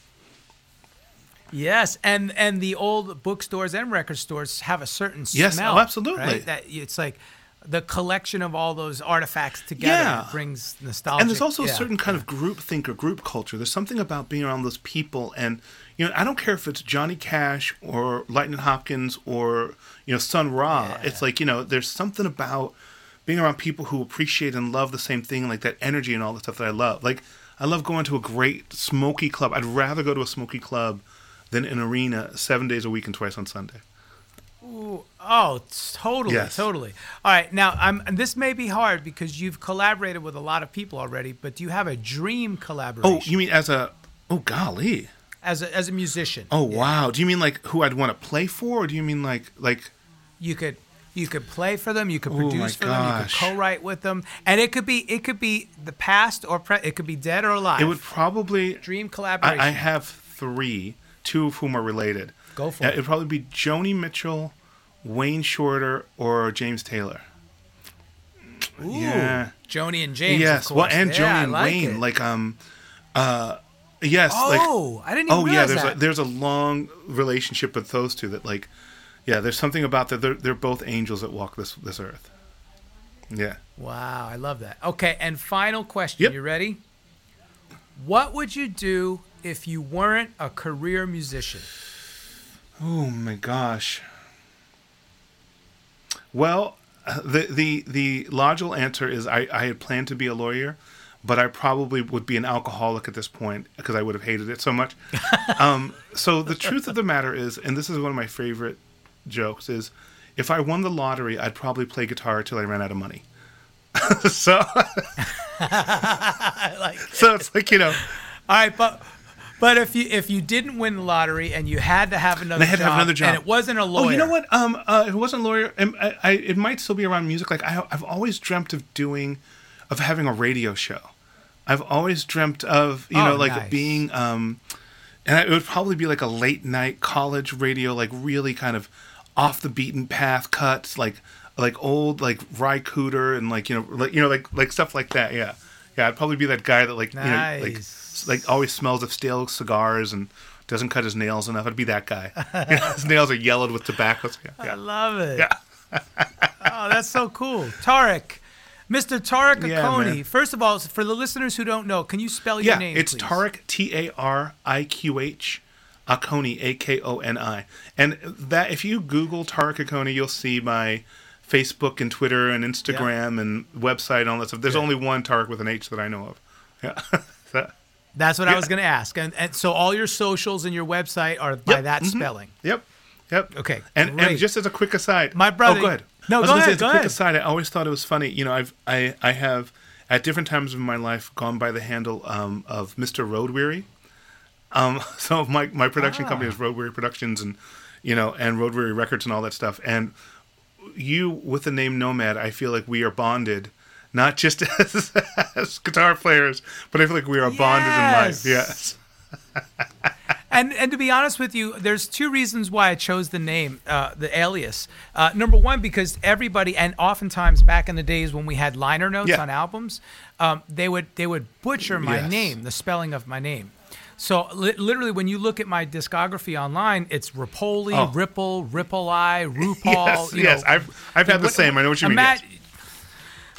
Yes, and the old bookstores and record stores have a certain smell. Yes, absolutely. Right? That it's like the collection of all those artifacts together brings nostalgia. And there's also a certain kind of group think or group culture. There's something about being around those people, and I don't care if it's Johnny Cash or Lightning Hopkins or Sun Ra. Yeah. It's like there's something about being around people who appreciate and love the same thing, like that energy and all the stuff that I love. Like I love going to a great smoky club. I'd rather go to a smoky club than an arena 7 days a week and twice on Sunday. Ooh, oh, totally, totally. All right, now and this may be hard because you've collaborated with a lot of people already, but do you have a dream collaboration? Oh, you mean as a golly. As a musician. Oh, wow. Do you mean like who I'd want to play for, or do you mean like you could play for them, you could produce for them, you could co-write with them, and it could be the past or it could be dead or alive. It would probably dream collaboration. I have 3, 2 of whom are related. Go for it. It'd probably be Joni Mitchell, Wayne Shorter, or James Taylor. Ooh, yeah, Joni and James. Yes, of course. Well, and Joni and Wayne. Yes. Oh, I didn't even realize that. There's a long relationship with those two that there's something about that. They're both angels that walk this earth. Yeah. Wow, I love that. Okay, and final question. Yep. You ready? What would you do if you weren't a career musician? Oh my gosh. Well, the logical answer is I had planned to be a lawyer, but I probably would be an alcoholic at this point because I would have hated it so much. So the truth of the matter is, and this is one of my favorite jokes, is if I won the lottery, I'd probably play guitar till I ran out of money. So it's like All right, but if you didn't win the lottery and you had to have another job, and it wasn't a lawyer. Oh, you know what? If it wasn't a lawyer, it might still be around music. Like I've always dreamt of having a radio show. I've always dreamt of nice. being and it would probably be like a late night college radio, like really kind of off the beaten path cuts, like old Ry Cooder and like stuff like that. Yeah, I'd probably be that guy that nice. like always smells of stale cigars and doesn't cut his nails enough. I'd be that guy. His nails are yellowed with tobacco. Yeah. I love it. Yeah. Oh, that's so cool. Tariq. Mr. Tariq Akoni. Man. First of all, for the listeners who don't know, can you spell your name, it's please? Tariq, Tariqh, Akoni, Akoni. And that if you Google Tariq Akoni, you'll see my Facebook and Twitter and Instagram and website and all that stuff. There's only one Tariq with an H that I know of. Yeah. That's what I was going to ask. And so all your socials and your website are by that spelling. Yep. Okay. And just as a quick aside, my brother. Oh, go ahead. No, go ahead. Quick aside, I always thought it was funny. I have at different times of my life gone by the handle of Mr. Road Weary. So my production company is Road Weary Productions, and and Road Weary Records and all that stuff. And you with the name Nomad, I feel like we are bonded, not just as guitar players, but I feel like we are bonded in life. Yes. And to be honest with you, there's 2 reasons why I chose the name, the alias. Number one, because everybody, and oftentimes back in the days when we had liner notes on albums, they would butcher my name, the spelling of my name. So literally, when you look at my discography online, it's Rapoli, Ripple, Ripple-I, RuPaul. Yes, I've had the same. I know what you mean.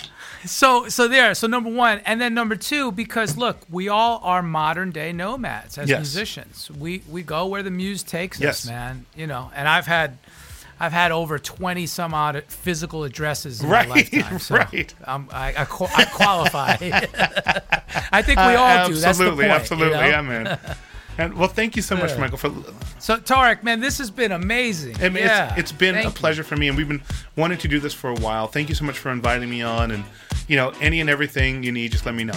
So number one, and then number two, because look, we all are modern day nomads as musicians. We go where the muse takes us, man. You know, and I've had over 20 some odd physical addresses in my lifetime. So I qualify. I think we all do. That's the point. Absolutely, you know? yeah, man. And well, thank you so much, Michael. So Tarek, man, this has been amazing. I mean, it's been a pleasure for me, and we've been wanting to do this for a while. Thank you so much for inviting me on, and you know, any and everything you need, just let me know.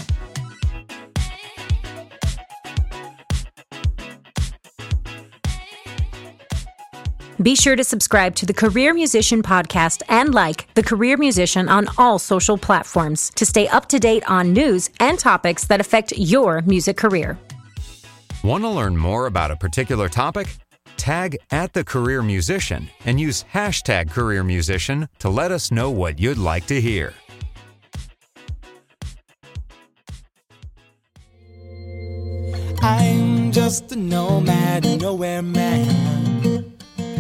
Be sure to subscribe to the Career Musician Podcast and like The Career Musician on all social platforms to stay up to date on news and topics that affect your music career. Want to learn more about a particular topic? Tag @TheCareerMusician and use #CareerMusician to let us know what you'd like to hear. I'm just a nomad, nowhere man,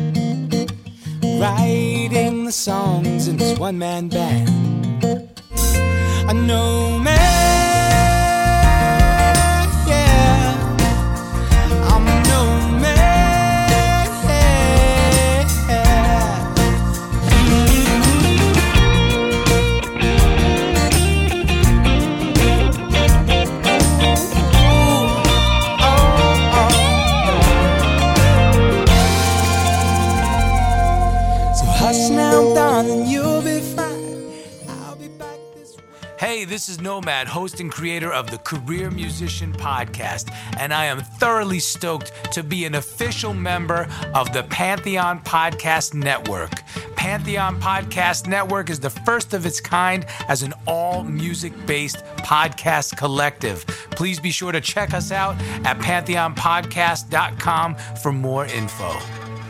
writing the songs in this one-man band. A nomad, yeah, I'm a nomad. Hush now, darling, you'll be fine. I'll be back this way. Hey, this is Nomad, host and creator of the Career Musician Podcast, and I am thoroughly stoked to be an official member of the Pantheon Podcast Network. Pantheon Podcast Network is the first of its kind as an all-music-based podcast collective. Please be sure to check us out at pantheonpodcast.com for more info.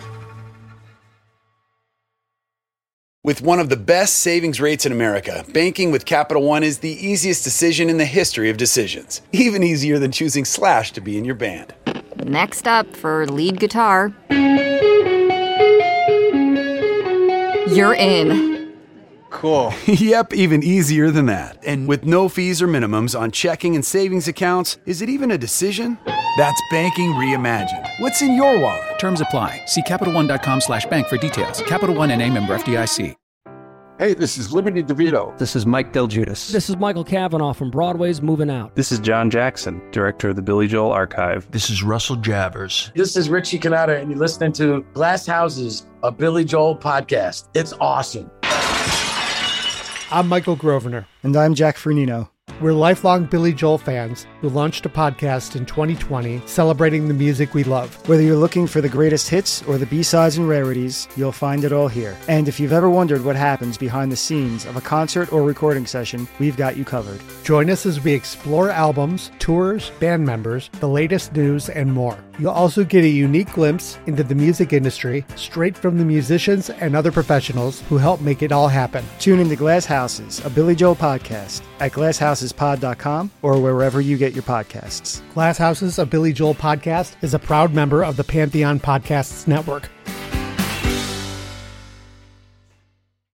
With one of the best savings rates in America, banking with Capital One is the easiest decision in the history of decisions. Even easier than choosing Slash to be in your band. Next up for lead guitar, you're in. Cool. Yep, even easier than that. And with no fees or minimums on checking and savings accounts, is it even a decision? That's banking reimagined. What's in your wallet? Terms apply. See CapitalOne.com/bank for details. Capital One NA, member FDIC. Hey, this is Liberty DeVito. This is Mike Del Giudice. This is Michael Cavanaugh from Broadway's Moving Out. This is John Jackson, director of the Billy Joel Archive. This is Russell Javers. This is Richie Cannata, and you're listening to Glass Houses, a Billy Joel podcast. It's awesome. I'm Michael Grosvenor. And I'm Jack Fernino. We're lifelong Billy Joel fans who launched a podcast in 2020 celebrating the music we love. Whether you're looking for the greatest hits or the B-sides and rarities, you'll find it all here. And if you've ever wondered what happens behind the scenes of a concert or recording session, we've got you covered. Join us as we explore albums, tours, band members, the latest news, and more. You'll also get a unique glimpse into the music industry straight from the musicians and other professionals who help make it all happen. Tune into Glass Houses, a Billy Joel podcast at glasshouses.pod.com or wherever you get your podcasts. Glass Houses, a Billy Joel podcast is a proud member of the Pantheon Podcasts Network.